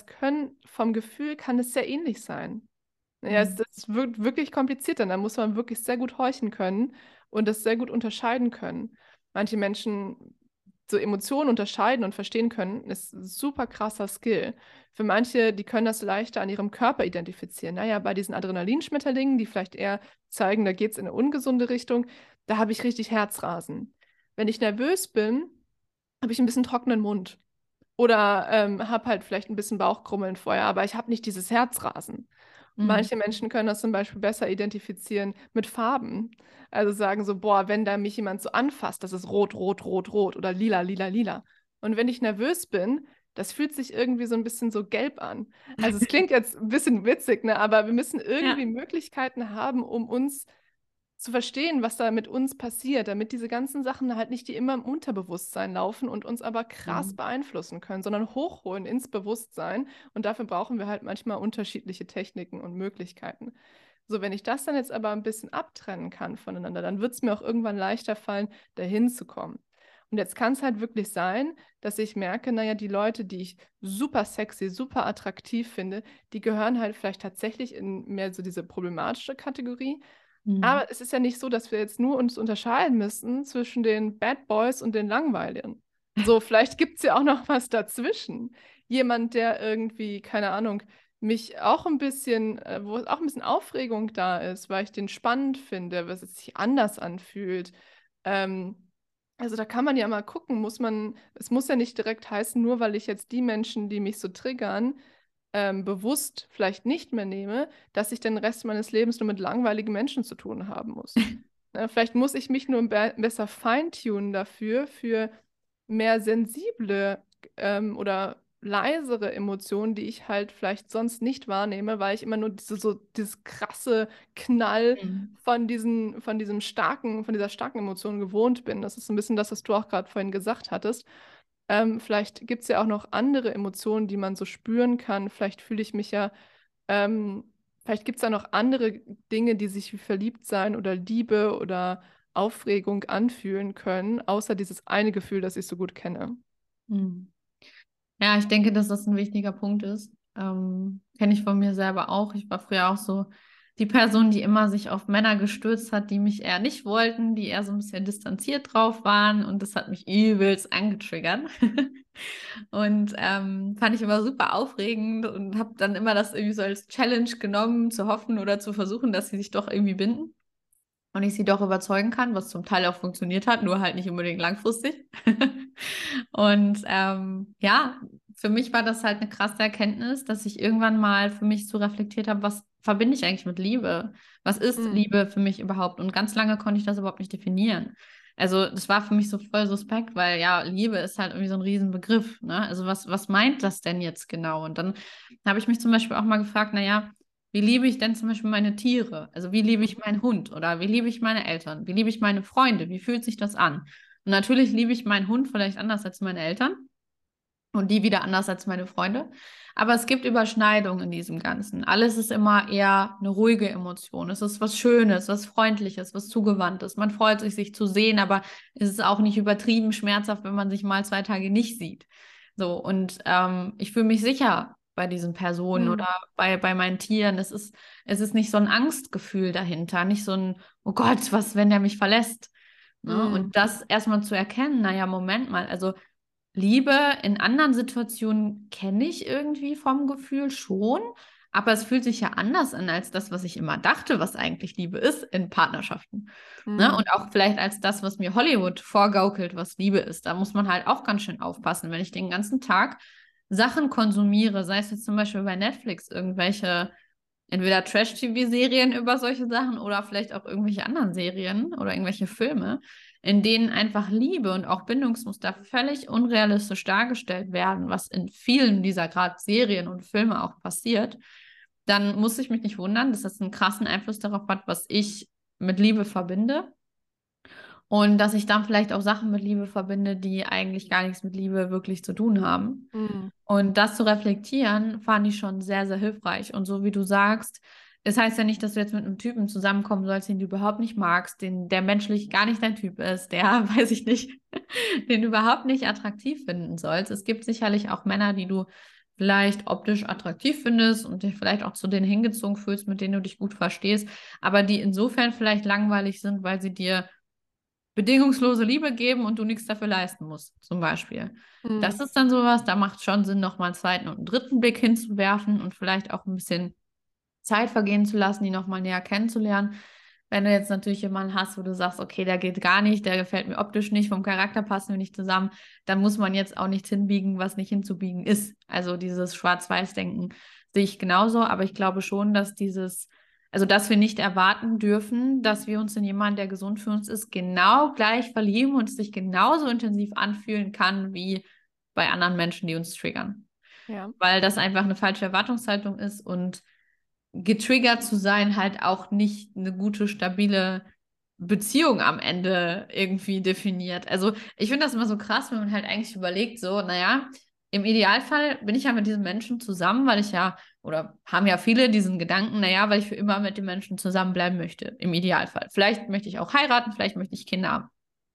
Vom Gefühl kann es sehr ähnlich sein. Ja, Mhm. das wird wirklich kompliziert dann. Da muss man wirklich sehr gut horchen können und das sehr gut unterscheiden können. Manche Menschen so Emotionen unterscheiden und verstehen können, ist ein super krasser Skill. Für manche, die können das leichter an ihrem Körper identifizieren. Naja, bei diesen Adrenalinschmetterlingen, die vielleicht eher zeigen, da geht es in eine ungesunde Richtung, da habe ich richtig Herzrasen. Wenn ich nervös bin, habe ich ein bisschen trockenen Mund. Oder habe halt vielleicht ein bisschen Bauchkrummeln vorher, aber ich habe nicht dieses Herzrasen. Mhm. Manche Menschen können das zum Beispiel besser identifizieren mit Farben. Also sagen so, boah, wenn da mich jemand so anfasst, das ist rot, rot, rot, rot oder lila, lila, lila. Und wenn ich nervös bin, das fühlt sich irgendwie so ein bisschen so gelb an. Also es klingt jetzt ein bisschen witzig, ne? Aber wir müssen Ja. irgendwie Möglichkeiten haben, um uns zu verstehen, was da mit uns passiert, damit diese ganzen Sachen halt nicht die immer im Unterbewusstsein laufen und uns aber krass Mhm. beeinflussen können, sondern hochholen ins Bewusstsein. Und dafür brauchen wir halt manchmal unterschiedliche Techniken und Möglichkeiten. So, wenn ich das dann jetzt aber ein bisschen abtrennen kann voneinander, dann wird es mir auch irgendwann leichter fallen, dahin zu kommen. Und jetzt kann es halt wirklich sein, dass ich merke, naja, die Leute, die ich super sexy, super attraktiv finde, die gehören halt vielleicht tatsächlich in mehr so diese problematische Kategorie. Mhm. Aber es ist ja nicht so, dass wir jetzt nur uns unterscheiden müssen zwischen den Bad Boys und den Langweilern. So, vielleicht gibt es ja auch noch was dazwischen. Jemand, der irgendwie, keine Ahnung, mich auch ein bisschen, wo auch ein bisschen Aufregung da ist, weil ich den spannend finde, was es sich anders anfühlt. Ähm, also da kann man ja mal gucken, es muss ja nicht direkt heißen, nur weil ich jetzt die Menschen, die mich so triggern, bewusst vielleicht nicht mehr nehme, dass ich den Rest meines Lebens nur mit langweiligen Menschen zu tun haben muss. Vielleicht muss ich mich nur besser feintunen dafür, für mehr sensible oder leisere Emotionen, die ich halt vielleicht sonst nicht wahrnehme, weil ich immer nur dieses krasse Knall Mhm. von dieser starken Emotion gewohnt bin. Das ist ein bisschen das, was du auch gerade vorhin gesagt hattest. Vielleicht gibt es ja auch noch andere Emotionen, die man so spüren kann. Vielleicht fühle ich mich ja, ähm, vielleicht gibt es da noch andere Dinge, die sich wie Verliebtsein oder Liebe oder Aufregung anfühlen können, außer dieses eine Gefühl, das ich so gut kenne. Mhm. Ja, ich denke, dass das ein wichtiger Punkt ist. Kenne ich von mir selber auch. Ich war früher auch so die Person, die immer sich auf Männer gestürzt hat, die mich eher nicht wollten, die eher so ein bisschen distanziert drauf waren. Und das hat mich übelst angetriggert. Und fand ich immer super aufregend und habe dann immer das irgendwie so als Challenge genommen, zu hoffen oder zu versuchen, dass sie sich doch irgendwie binden und ich sie doch überzeugen kann, was zum Teil auch funktioniert hat, nur halt nicht unbedingt langfristig. Und ja, für mich war das halt eine krasse Erkenntnis, dass ich irgendwann mal für mich so reflektiert habe, was verbinde ich eigentlich mit Liebe? Was ist Mhm. Liebe für mich überhaupt? Und ganz lange konnte ich das überhaupt nicht definieren. Also das war für mich so voll suspekt, weil ja, Liebe ist halt irgendwie so ein Riesenbegriff, ne? Also was meint das denn jetzt genau? Und dann habe ich mich zum Beispiel auch mal gefragt, naja, wie liebe ich denn zum Beispiel meine Tiere? Also wie liebe ich meinen Hund oder wie liebe ich meine Eltern? Wie liebe ich meine Freunde? Wie fühlt sich das an? Und natürlich liebe ich meinen Hund vielleicht anders als meine Eltern und die wieder anders als meine Freunde. Aber es gibt Überschneidungen in diesem Ganzen. Alles ist immer eher eine ruhige Emotion. Es ist was Schönes, was Freundliches, was Zugewandtes. Man freut sich, sich zu sehen, aber es ist auch nicht übertrieben schmerzhaft, wenn man sich mal 2 Tage nicht sieht. So, und ich fühle mich sicher bei diesen Personen oder Mhm. bei meinen Tieren. Es ist nicht so ein Angstgefühl dahinter, nicht so ein, oh Gott, was, wenn der mich verlässt? Ne? Mhm. Und das erstmal zu erkennen, naja, Moment mal, also Liebe in anderen Situationen kenne ich irgendwie vom Gefühl schon, aber es fühlt sich ja anders an als das, was ich immer dachte, was eigentlich Liebe ist in Partnerschaften. Ne? Mhm. Und auch vielleicht als das, was mir Hollywood vorgaukelt, was Liebe ist. Da muss man halt auch ganz schön aufpassen, wenn ich den ganzen Tag Sachen konsumiere, sei es jetzt zum Beispiel bei Netflix irgendwelche entweder Trash-TV-Serien über solche Sachen oder vielleicht auch irgendwelche anderen Serien oder irgendwelche Filme, in denen einfach Liebe und auch Bindungsmuster völlig unrealistisch dargestellt werden, was in vielen dieser gerade Serien und Filme auch passiert, dann muss ich mich nicht wundern, dass das einen krassen Einfluss darauf hat, was ich mit Liebe verbinde. Und dass ich dann vielleicht auch Sachen mit Liebe verbinde, die eigentlich gar nichts mit Liebe wirklich zu tun haben. Mhm. Und das zu reflektieren, fand ich schon sehr, sehr hilfreich. Und so wie du sagst, es heißt ja nicht, dass du jetzt mit einem Typen zusammenkommen sollst, den du überhaupt nicht magst, der menschlich gar nicht dein Typ ist, der, weiß ich nicht, den du überhaupt nicht attraktiv finden sollst. Es gibt sicherlich auch Männer, die du vielleicht optisch attraktiv findest und dich vielleicht auch zu denen hingezogen fühlst, mit denen du dich gut verstehst, aber die insofern vielleicht langweilig sind, weil sie dir bedingungslose Liebe geben und du nichts dafür leisten musst, zum Beispiel. Mhm. Das ist dann sowas, da macht es schon Sinn, nochmal einen zweiten und einen dritten Blick hinzuwerfen und vielleicht auch ein bisschen Zeit vergehen zu lassen, die nochmal näher kennenzulernen. Wenn du jetzt natürlich jemanden hast, wo du sagst, okay, der geht gar nicht, der gefällt mir optisch nicht, vom Charakter passen wir nicht zusammen, dann muss man jetzt auch nichts hinbiegen, was nicht hinzubiegen ist. Also dieses Schwarz-Weiß-Denken sehe ich genauso, aber ich glaube schon, dass dass wir nicht erwarten dürfen, dass wir uns in jemanden, der gesund für uns ist, genau gleich verlieben und es sich genauso intensiv anfühlen kann wie bei anderen Menschen, die uns triggern. Ja. Weil das einfach eine falsche Erwartungshaltung ist und getriggert zu sein halt auch nicht eine gute, stabile Beziehung am Ende irgendwie definiert. Also ich finde das immer so krass, wenn man halt eigentlich überlegt, so, naja, im Idealfall bin ich ja mit diesem Menschen zusammen, weil ich ja, oder haben ja viele diesen Gedanken, naja, weil ich für immer mit dem Menschen zusammenbleiben möchte, im Idealfall. Vielleicht möchte ich auch heiraten, vielleicht möchte ich Kinder haben.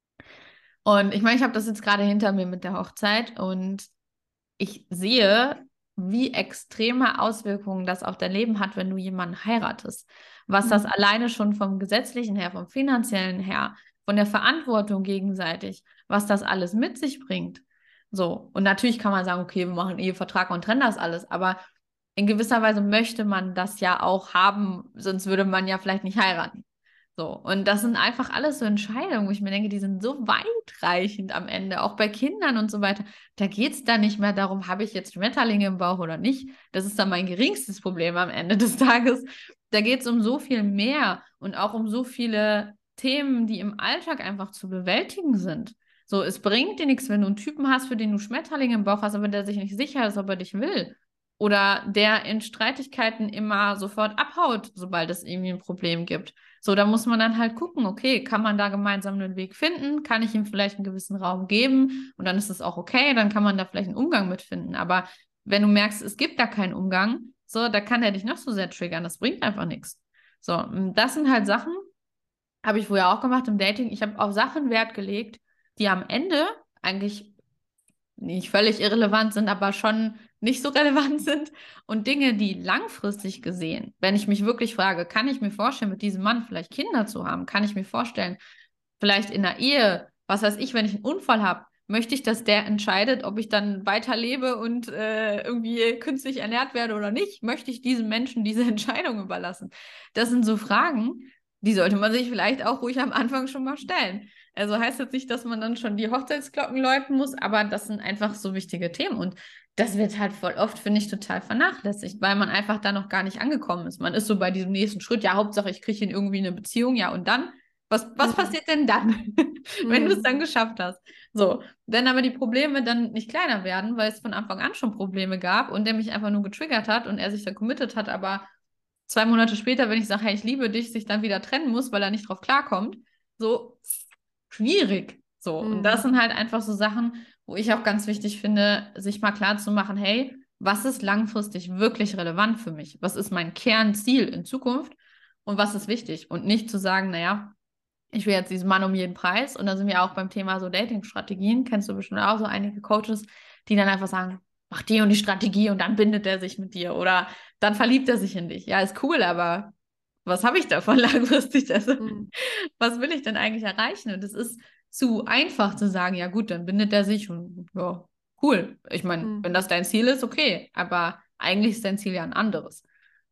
Und ich meine, ich habe das jetzt gerade hinter mir mit der Hochzeit und ich sehe, wie extreme Auswirkungen das auf dein Leben hat, wenn du jemanden heiratest. Was das Mhm. alleine schon vom gesetzlichen her, vom finanziellen her, von der Verantwortung gegenseitig, was das alles mit sich bringt. So, und natürlich kann man sagen, okay, wir machen einen Ehevertrag und trennen das alles, aber in gewisser Weise möchte man das ja auch haben, sonst würde man ja vielleicht nicht heiraten. So, und das sind einfach alles so Entscheidungen, wo ich mir denke, die sind so weitreichend am Ende, auch bei Kindern und so weiter. Da geht es dann nicht mehr darum, habe ich jetzt Schmetterlinge im Bauch oder nicht. Das ist dann mein geringstes Problem am Ende des Tages. Da geht es um so viel mehr und auch um so viele Themen, die im Alltag einfach zu bewältigen sind. So, es bringt dir nichts, wenn du einen Typen hast, für den du Schmetterlinge im Bauch hast, aber der sich nicht sicher ist, ob er dich will. Oder der in Streitigkeiten immer sofort abhaut, sobald es irgendwie ein Problem gibt. So, da muss man dann halt gucken, okay, kann man da gemeinsam einen Weg finden? Kann ich ihm vielleicht einen gewissen Raum geben? Und dann ist es auch okay, dann kann man da vielleicht einen Umgang mitfinden. Aber wenn du merkst, es gibt da keinen Umgang, so, da kann der dich noch so sehr triggern. Das bringt einfach nichts. So, und das sind halt Sachen, habe ich vorher auch gemacht im Dating. Ich habe auf Sachen Wert gelegt, die am Ende eigentlich nicht völlig irrelevant sind, aber schon nicht so relevant sind. Und Dinge, die langfristig gesehen, wenn ich mich wirklich frage, kann ich mir vorstellen, mit diesem Mann vielleicht Kinder zu haben? Kann ich mir vorstellen, vielleicht in einer Ehe, was weiß ich, wenn ich einen Unfall habe, möchte ich, dass der entscheidet, ob ich dann weiterlebe und irgendwie künstlich ernährt werde oder nicht? Möchte ich diesem Menschen diese Entscheidung überlassen? Das sind so Fragen, die sollte man sich vielleicht auch ruhig am Anfang schon mal stellen. Also heißt jetzt nicht, dass man dann schon die Hochzeitsglocken läuten muss, aber das sind einfach so wichtige Themen. Und das wird halt voll oft, finde ich, total vernachlässigt, weil man einfach da noch gar nicht angekommen ist. Man ist so bei diesem nächsten Schritt, ja, Hauptsache, ich kriege ihn irgendwie eine Beziehung, ja, und dann? Was Mhm. passiert denn dann, wenn du es Mhm. dann geschafft hast? So, wenn aber die Probleme dann nicht kleiner werden, weil es von Anfang an schon Probleme gab und der mich einfach nur getriggert hat und er sich dann committed hat, aber 2 Monate später, wenn ich sage, hey, ich liebe dich, sich dann wieder trennen muss, weil er nicht drauf klarkommt, so schwierig. So, und das Mhm. sind halt einfach so Sachen, wo ich auch ganz wichtig finde, sich mal klar zu machen, hey, was ist langfristig wirklich relevant für mich? Was ist mein Kernziel in Zukunft und was ist wichtig? Und nicht zu sagen, naja, ich will jetzt diesen Mann um jeden Preis. Und da sind wir auch beim Thema so Dating-Strategien. Kennst du bestimmt auch so einige Coaches, die dann einfach sagen, mach die und die Strategie und dann bindet er sich mit dir oder dann verliebt er sich in dich. Ja, ist cool, aber was habe ich davon langfristig? Also, Mhm. was will ich denn eigentlich erreichen? Und es ist zu einfach zu sagen, ja gut, dann bindet er sich und ja, cool. Ich meine, Mhm. wenn das dein Ziel ist, okay, aber eigentlich ist dein Ziel ja ein anderes.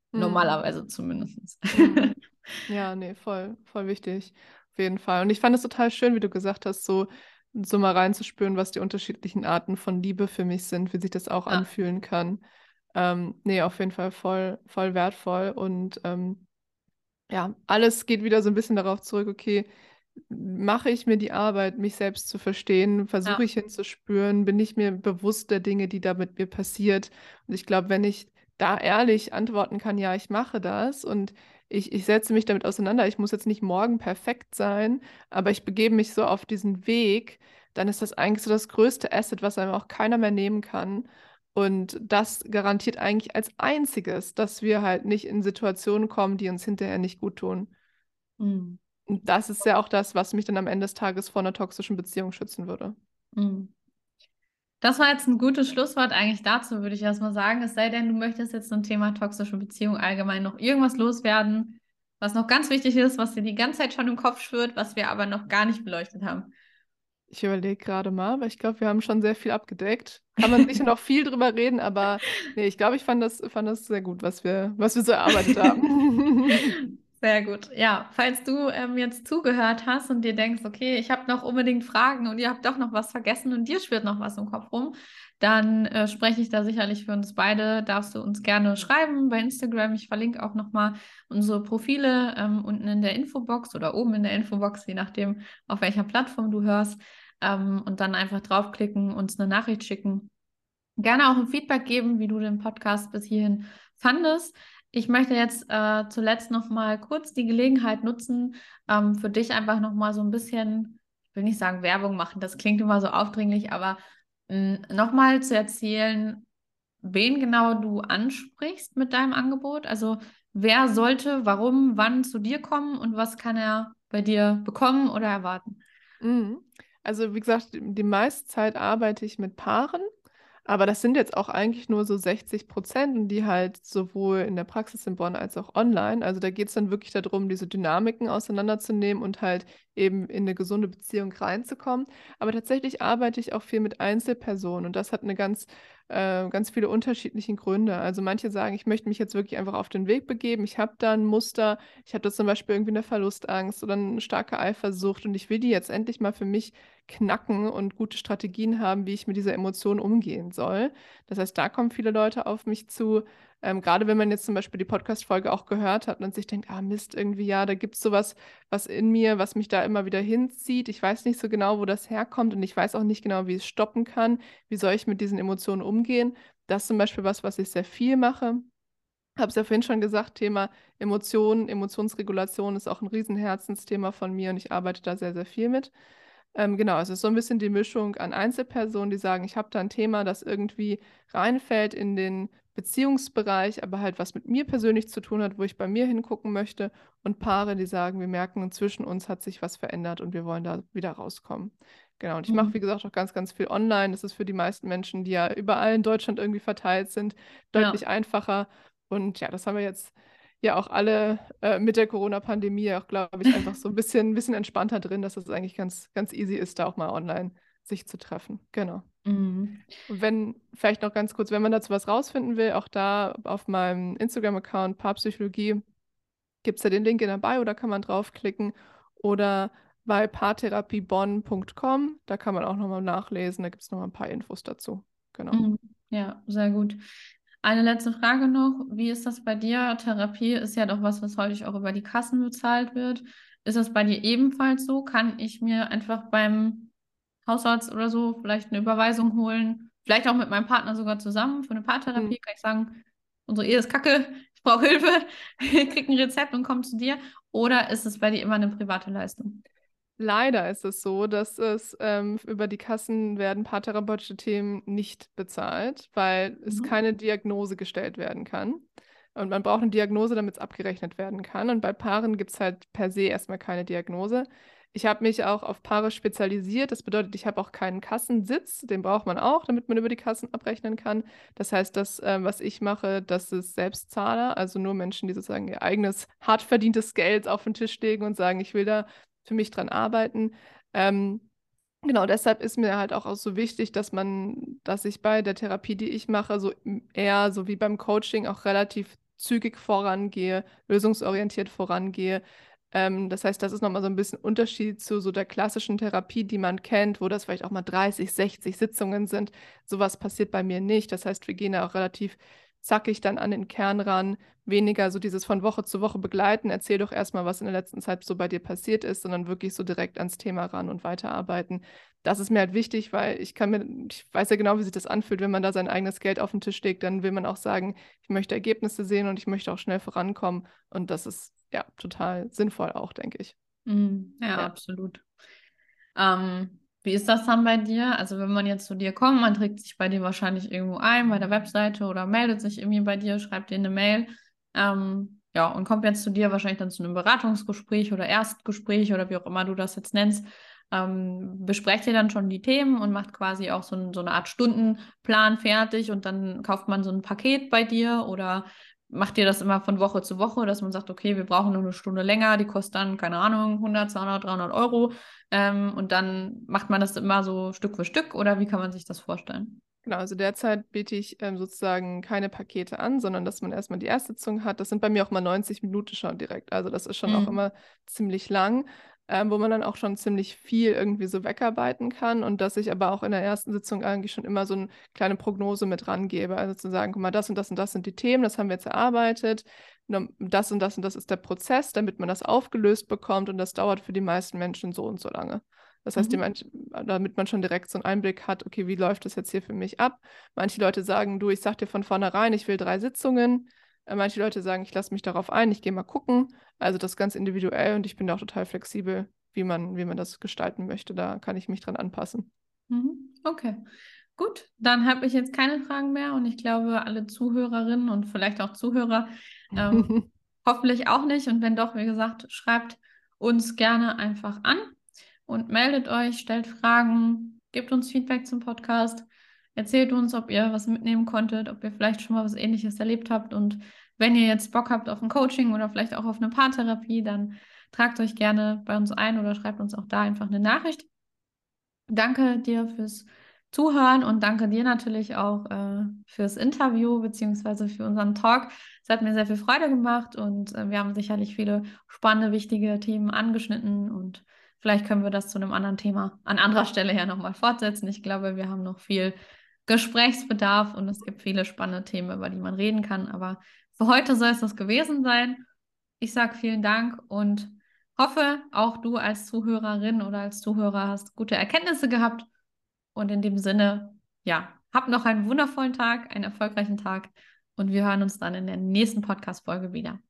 Mhm. Normalerweise zumindest. Mhm. Ja, nee, voll wichtig. Auf jeden Fall. Und ich fand es total schön, wie du gesagt hast, so mal reinzuspüren, was die unterschiedlichen Arten von Liebe für mich sind, wie sich das auch Ja, anfühlen kann. Nee, auf jeden Fall voll wertvoll. Und ja, alles geht wieder so ein bisschen darauf zurück, okay, mache ich mir die Arbeit, mich selbst zu verstehen, versuche ja. ich hinzuspüren, bin ich mir bewusst der Dinge, die da mit mir passiert. Und ich glaube, wenn ich da ehrlich antworten kann, ja, ich mache das und ich setze mich damit auseinander, ich muss jetzt nicht morgen perfekt sein, aber ich begebe mich so auf diesen Weg, dann ist das eigentlich so das größte Asset, was einem auch keiner mehr nehmen kann. Und das garantiert eigentlich als einziges, dass wir halt nicht in Situationen kommen, die uns hinterher nicht gut tun. Mhm. Und das ist ja auch das, was mich dann am Ende des Tages vor einer toxischen Beziehung schützen würde. Mhm. Das war jetzt ein gutes Schlusswort eigentlich dazu, würde ich erstmal sagen. Es sei denn, du möchtest jetzt zum Thema toxische Beziehung allgemein noch irgendwas loswerden, was noch ganz wichtig ist, was dir die ganze Zeit schon im Kopf schwirrt, was wir aber noch gar nicht beleuchtet haben. Ich überlege gerade mal, weil ich glaube, wir haben schon sehr viel abgedeckt. Kann man sicher noch viel drüber reden, aber nee, ich glaube, ich fand das sehr gut, was wir so erarbeitet haben. Sehr gut. Ja, falls du jetzt zugehört hast und dir denkst, okay, ich habe noch unbedingt Fragen und ihr habt doch noch was vergessen und dir schwirrt noch was im Kopf rum, dann spreche ich da sicherlich für uns beide. Darfst du uns gerne schreiben bei Instagram. Ich verlinke auch nochmal unsere Profile unten in der Infobox oder oben in der Infobox, je nachdem, auf welcher Plattform du hörst. Und dann einfach draufklicken, uns eine Nachricht schicken. Gerne auch ein Feedback geben, wie du den Podcast bis hierhin fandest. Ich möchte jetzt zuletzt noch mal kurz die Gelegenheit nutzen, für dich einfach noch mal so ein bisschen, ich will nicht sagen Werbung machen, das klingt immer so aufdringlich, aber noch mal zu erzählen, wen genau du ansprichst mit deinem Angebot. Also wer sollte, warum, wann zu dir kommen und was kann er bei dir bekommen oder erwarten? Mhm. Also wie gesagt, die meiste Zeit arbeite ich mit Paaren, aber das sind jetzt auch eigentlich nur so 60%, und die halt sowohl in der Praxis in Bonn als auch online. Also da geht es dann wirklich darum, diese Dynamiken auseinanderzunehmen und halt eben in eine gesunde Beziehung reinzukommen. Aber tatsächlich arbeite ich auch viel mit Einzelpersonen, und das hat ganz viele unterschiedliche Gründe. Also manche sagen, ich möchte mich jetzt wirklich einfach auf den Weg begeben. Ich habe da ein Muster, ich habe da zum Beispiel irgendwie eine Verlustangst oder eine starke Eifersucht, und ich will die jetzt endlich mal für mich knacken und gute Strategien haben, wie ich mit dieser Emotion umgehen soll. Das heißt, da kommen viele Leute auf mich zu. Gerade wenn man jetzt zum Beispiel die Podcast-Folge auch gehört hat und sich denkt, ah Mist, irgendwie ja, da gibt es sowas, was in mir, was mich da immer wieder hinzieht. Ich weiß nicht so genau, wo das herkommt, und ich weiß auch nicht genau, wie ich es stoppen kann. Wie soll ich mit diesen Emotionen umgehen? Das ist zum Beispiel was ich sehr viel mache. Habe es ja vorhin schon gesagt, Thema Emotionen, Emotionsregulation ist auch ein Riesenherzensthema von mir, und ich arbeite da sehr viel mit. Genau, es ist so ein bisschen die Mischung an Einzelpersonen, die sagen, ich habe da ein Thema, das irgendwie reinfällt in den Beziehungsbereich, aber halt was mit mir persönlich zu tun hat, wo ich bei mir hingucken möchte, und Paare, die sagen, wir merken, zwischen uns hat sich was verändert und wir wollen da wieder rauskommen. Genau, und ich mache, wie Mhm. gesagt, auch ganz viel online. Das ist für die meisten Menschen, die ja überall in Deutschland irgendwie verteilt sind, Ja. deutlich einfacher. Und ja, das haben wir jetzt ja auch alle mit der Corona-Pandemie auch, glaube ich, einfach so ein bisschen entspannter drin, dass es eigentlich ganz easy ist, da auch mal online sich zu treffen. Genau. Mhm. Und wenn, vielleicht noch ganz kurz, wenn man dazu was rausfinden will, auch da auf meinem Instagram-Account Paarpsychologie gibt es ja den Link in der Bio, da kann man draufklicken. Oder bei paartherapiebonn.com, da kann man auch nochmal nachlesen, da gibt es nochmal ein paar Infos dazu. Genau. Mhm. Ja, sehr gut. Eine letzte Frage noch. Wie ist das bei dir? Therapie ist ja doch was, was häufig auch über die Kassen bezahlt wird. Ist das bei dir ebenfalls so? Kann ich mir einfach beim Hausarzt oder so vielleicht eine Überweisung holen? Vielleicht auch mit meinem Partner sogar zusammen für eine Mhm. Paartherapie? Kann ich sagen, unsere Ehe ist kacke, ich brauche Hilfe, krieg ein Rezept und komm zu dir? Oder ist es bei dir immer eine private Leistung? Leider ist es so, dass es über die Kassen werden paartherapeutische Themen nicht bezahlt, weil es Mhm. keine Diagnose gestellt werden kann. Und man braucht eine Diagnose, damit es abgerechnet werden kann. Und bei Paaren gibt es halt per se erstmal keine Diagnose. Ich habe mich auch auf Paare spezialisiert. Das bedeutet, ich habe auch keinen Kassensitz. Den braucht man auch, damit man über die Kassen abrechnen kann. Das heißt, das, was ich mache, das ist Selbstzahler. Also nur Menschen, die sozusagen ihr eigenes hart verdientes Geld auf den Tisch legen und sagen, ich will da für mich dran arbeiten. Ähm, genau, deshalb ist mir halt auch so wichtig, dass ich bei der Therapie, die ich mache, so eher so wie beim Coaching auch relativ zügig vorangehe, lösungsorientiert vorangehe. Das heißt, das ist nochmal so ein bisschen Unterschied zu so der klassischen Therapie, die man kennt, wo das vielleicht auch mal 30, 60 Sitzungen sind. Sowas passiert bei mir nicht. Das heißt, wir gehen da auch relativ zackig dann an den Kern ran, weniger so dieses von Woche zu Woche begleiten, erzähl doch erstmal, was in der letzten Zeit so bei dir passiert ist, sondern wirklich so direkt ans Thema ran und weiterarbeiten. Das ist mir halt wichtig, weil ich weiß ja genau, wie sich das anfühlt, wenn man da sein eigenes Geld auf den Tisch legt, dann will man auch sagen, ich möchte Ergebnisse sehen und ich möchte auch schnell vorankommen und das ist ja total sinnvoll auch, denke ich. Ja, Ja. absolut. Wie ist das dann bei dir? Also wenn man jetzt zu dir kommt, man trägt sich bei dir wahrscheinlich irgendwo ein bei der Webseite oder meldet sich irgendwie bei dir, schreibt dir eine Mail, ja, und kommt jetzt zu dir wahrscheinlich dann zu einem Beratungsgespräch oder Erstgespräch oder wie auch immer du das jetzt nennst. Besprecht ihr dann schon die Themen und macht quasi auch so eine Art Stundenplan fertig und dann kauft man so ein Paket bei dir oder macht ihr das immer von Woche zu Woche, dass man sagt, okay, wir brauchen nur eine Stunde länger, die kostet dann, keine Ahnung, 100, 200, 300 Euro. Und dann macht man das immer so Stück für Stück oder wie kann man sich das vorstellen? Genau, also derzeit biete ich sozusagen keine Pakete an, sondern dass man erstmal die Erstsitzung hat. Das sind bei mir auch mal 90 Minuten schon direkt. Also das ist schon auch Mhm. immer ziemlich lang, wo man dann auch schon ziemlich viel irgendwie so wegarbeiten kann und dass ich aber auch in der ersten Sitzung eigentlich schon immer so eine kleine Prognose mit rangebe. Also zu sagen, guck mal, das und das und das sind die Themen, das haben wir jetzt erarbeitet. Das und das und das ist der Prozess, damit man das aufgelöst bekommt und das dauert für die meisten Menschen so und so lange. Das heißt, Mhm. damit man schon direkt so einen Einblick hat, okay, wie läuft das jetzt hier für mich ab? Manche Leute sagen, du, ich sag dir von vornherein, ich will 3 Sitzungen. Manche Leute sagen, ich lasse mich darauf ein, ich gehe mal gucken. Also das ist ganz individuell und ich bin da auch total flexibel, wie man das gestalten möchte. Da kann ich mich dran anpassen. Mhm. Okay, gut. Dann habe ich jetzt keine Fragen mehr und ich glaube, alle Zuhörerinnen und vielleicht auch Zuhörer hoffentlich auch nicht. Und wenn doch, wie gesagt, schreibt uns gerne einfach an und meldet euch, stellt Fragen, gebt uns Feedback zum Podcast, erzählt uns, ob ihr was mitnehmen konntet, ob ihr vielleicht schon mal was Ähnliches erlebt habt. Und wenn ihr jetzt Bock habt auf ein Coaching oder vielleicht auch auf eine Paartherapie, dann tragt euch gerne bei uns ein oder schreibt uns auch da einfach eine Nachricht. Danke dir fürs Zuhören und danke dir natürlich auch fürs Interview beziehungsweise für unseren Talk. Es hat mir sehr viel Freude gemacht und wir haben sicherlich viele spannende, wichtige Themen angeschnitten und vielleicht können wir das zu einem anderen Thema an anderer Stelle ja nochmal fortsetzen. Ich glaube, wir haben noch viel Gesprächsbedarf und es gibt viele spannende Themen, über die man reden kann. Aber für heute soll es das gewesen sein. Ich sage vielen Dank und hoffe, auch du als Zuhörerin oder als Zuhörer hast gute Erkenntnisse gehabt. Und in dem Sinne, ja, hab noch einen wundervollen Tag, einen erfolgreichen Tag und wir hören uns dann in der nächsten Podcast-Folge wieder.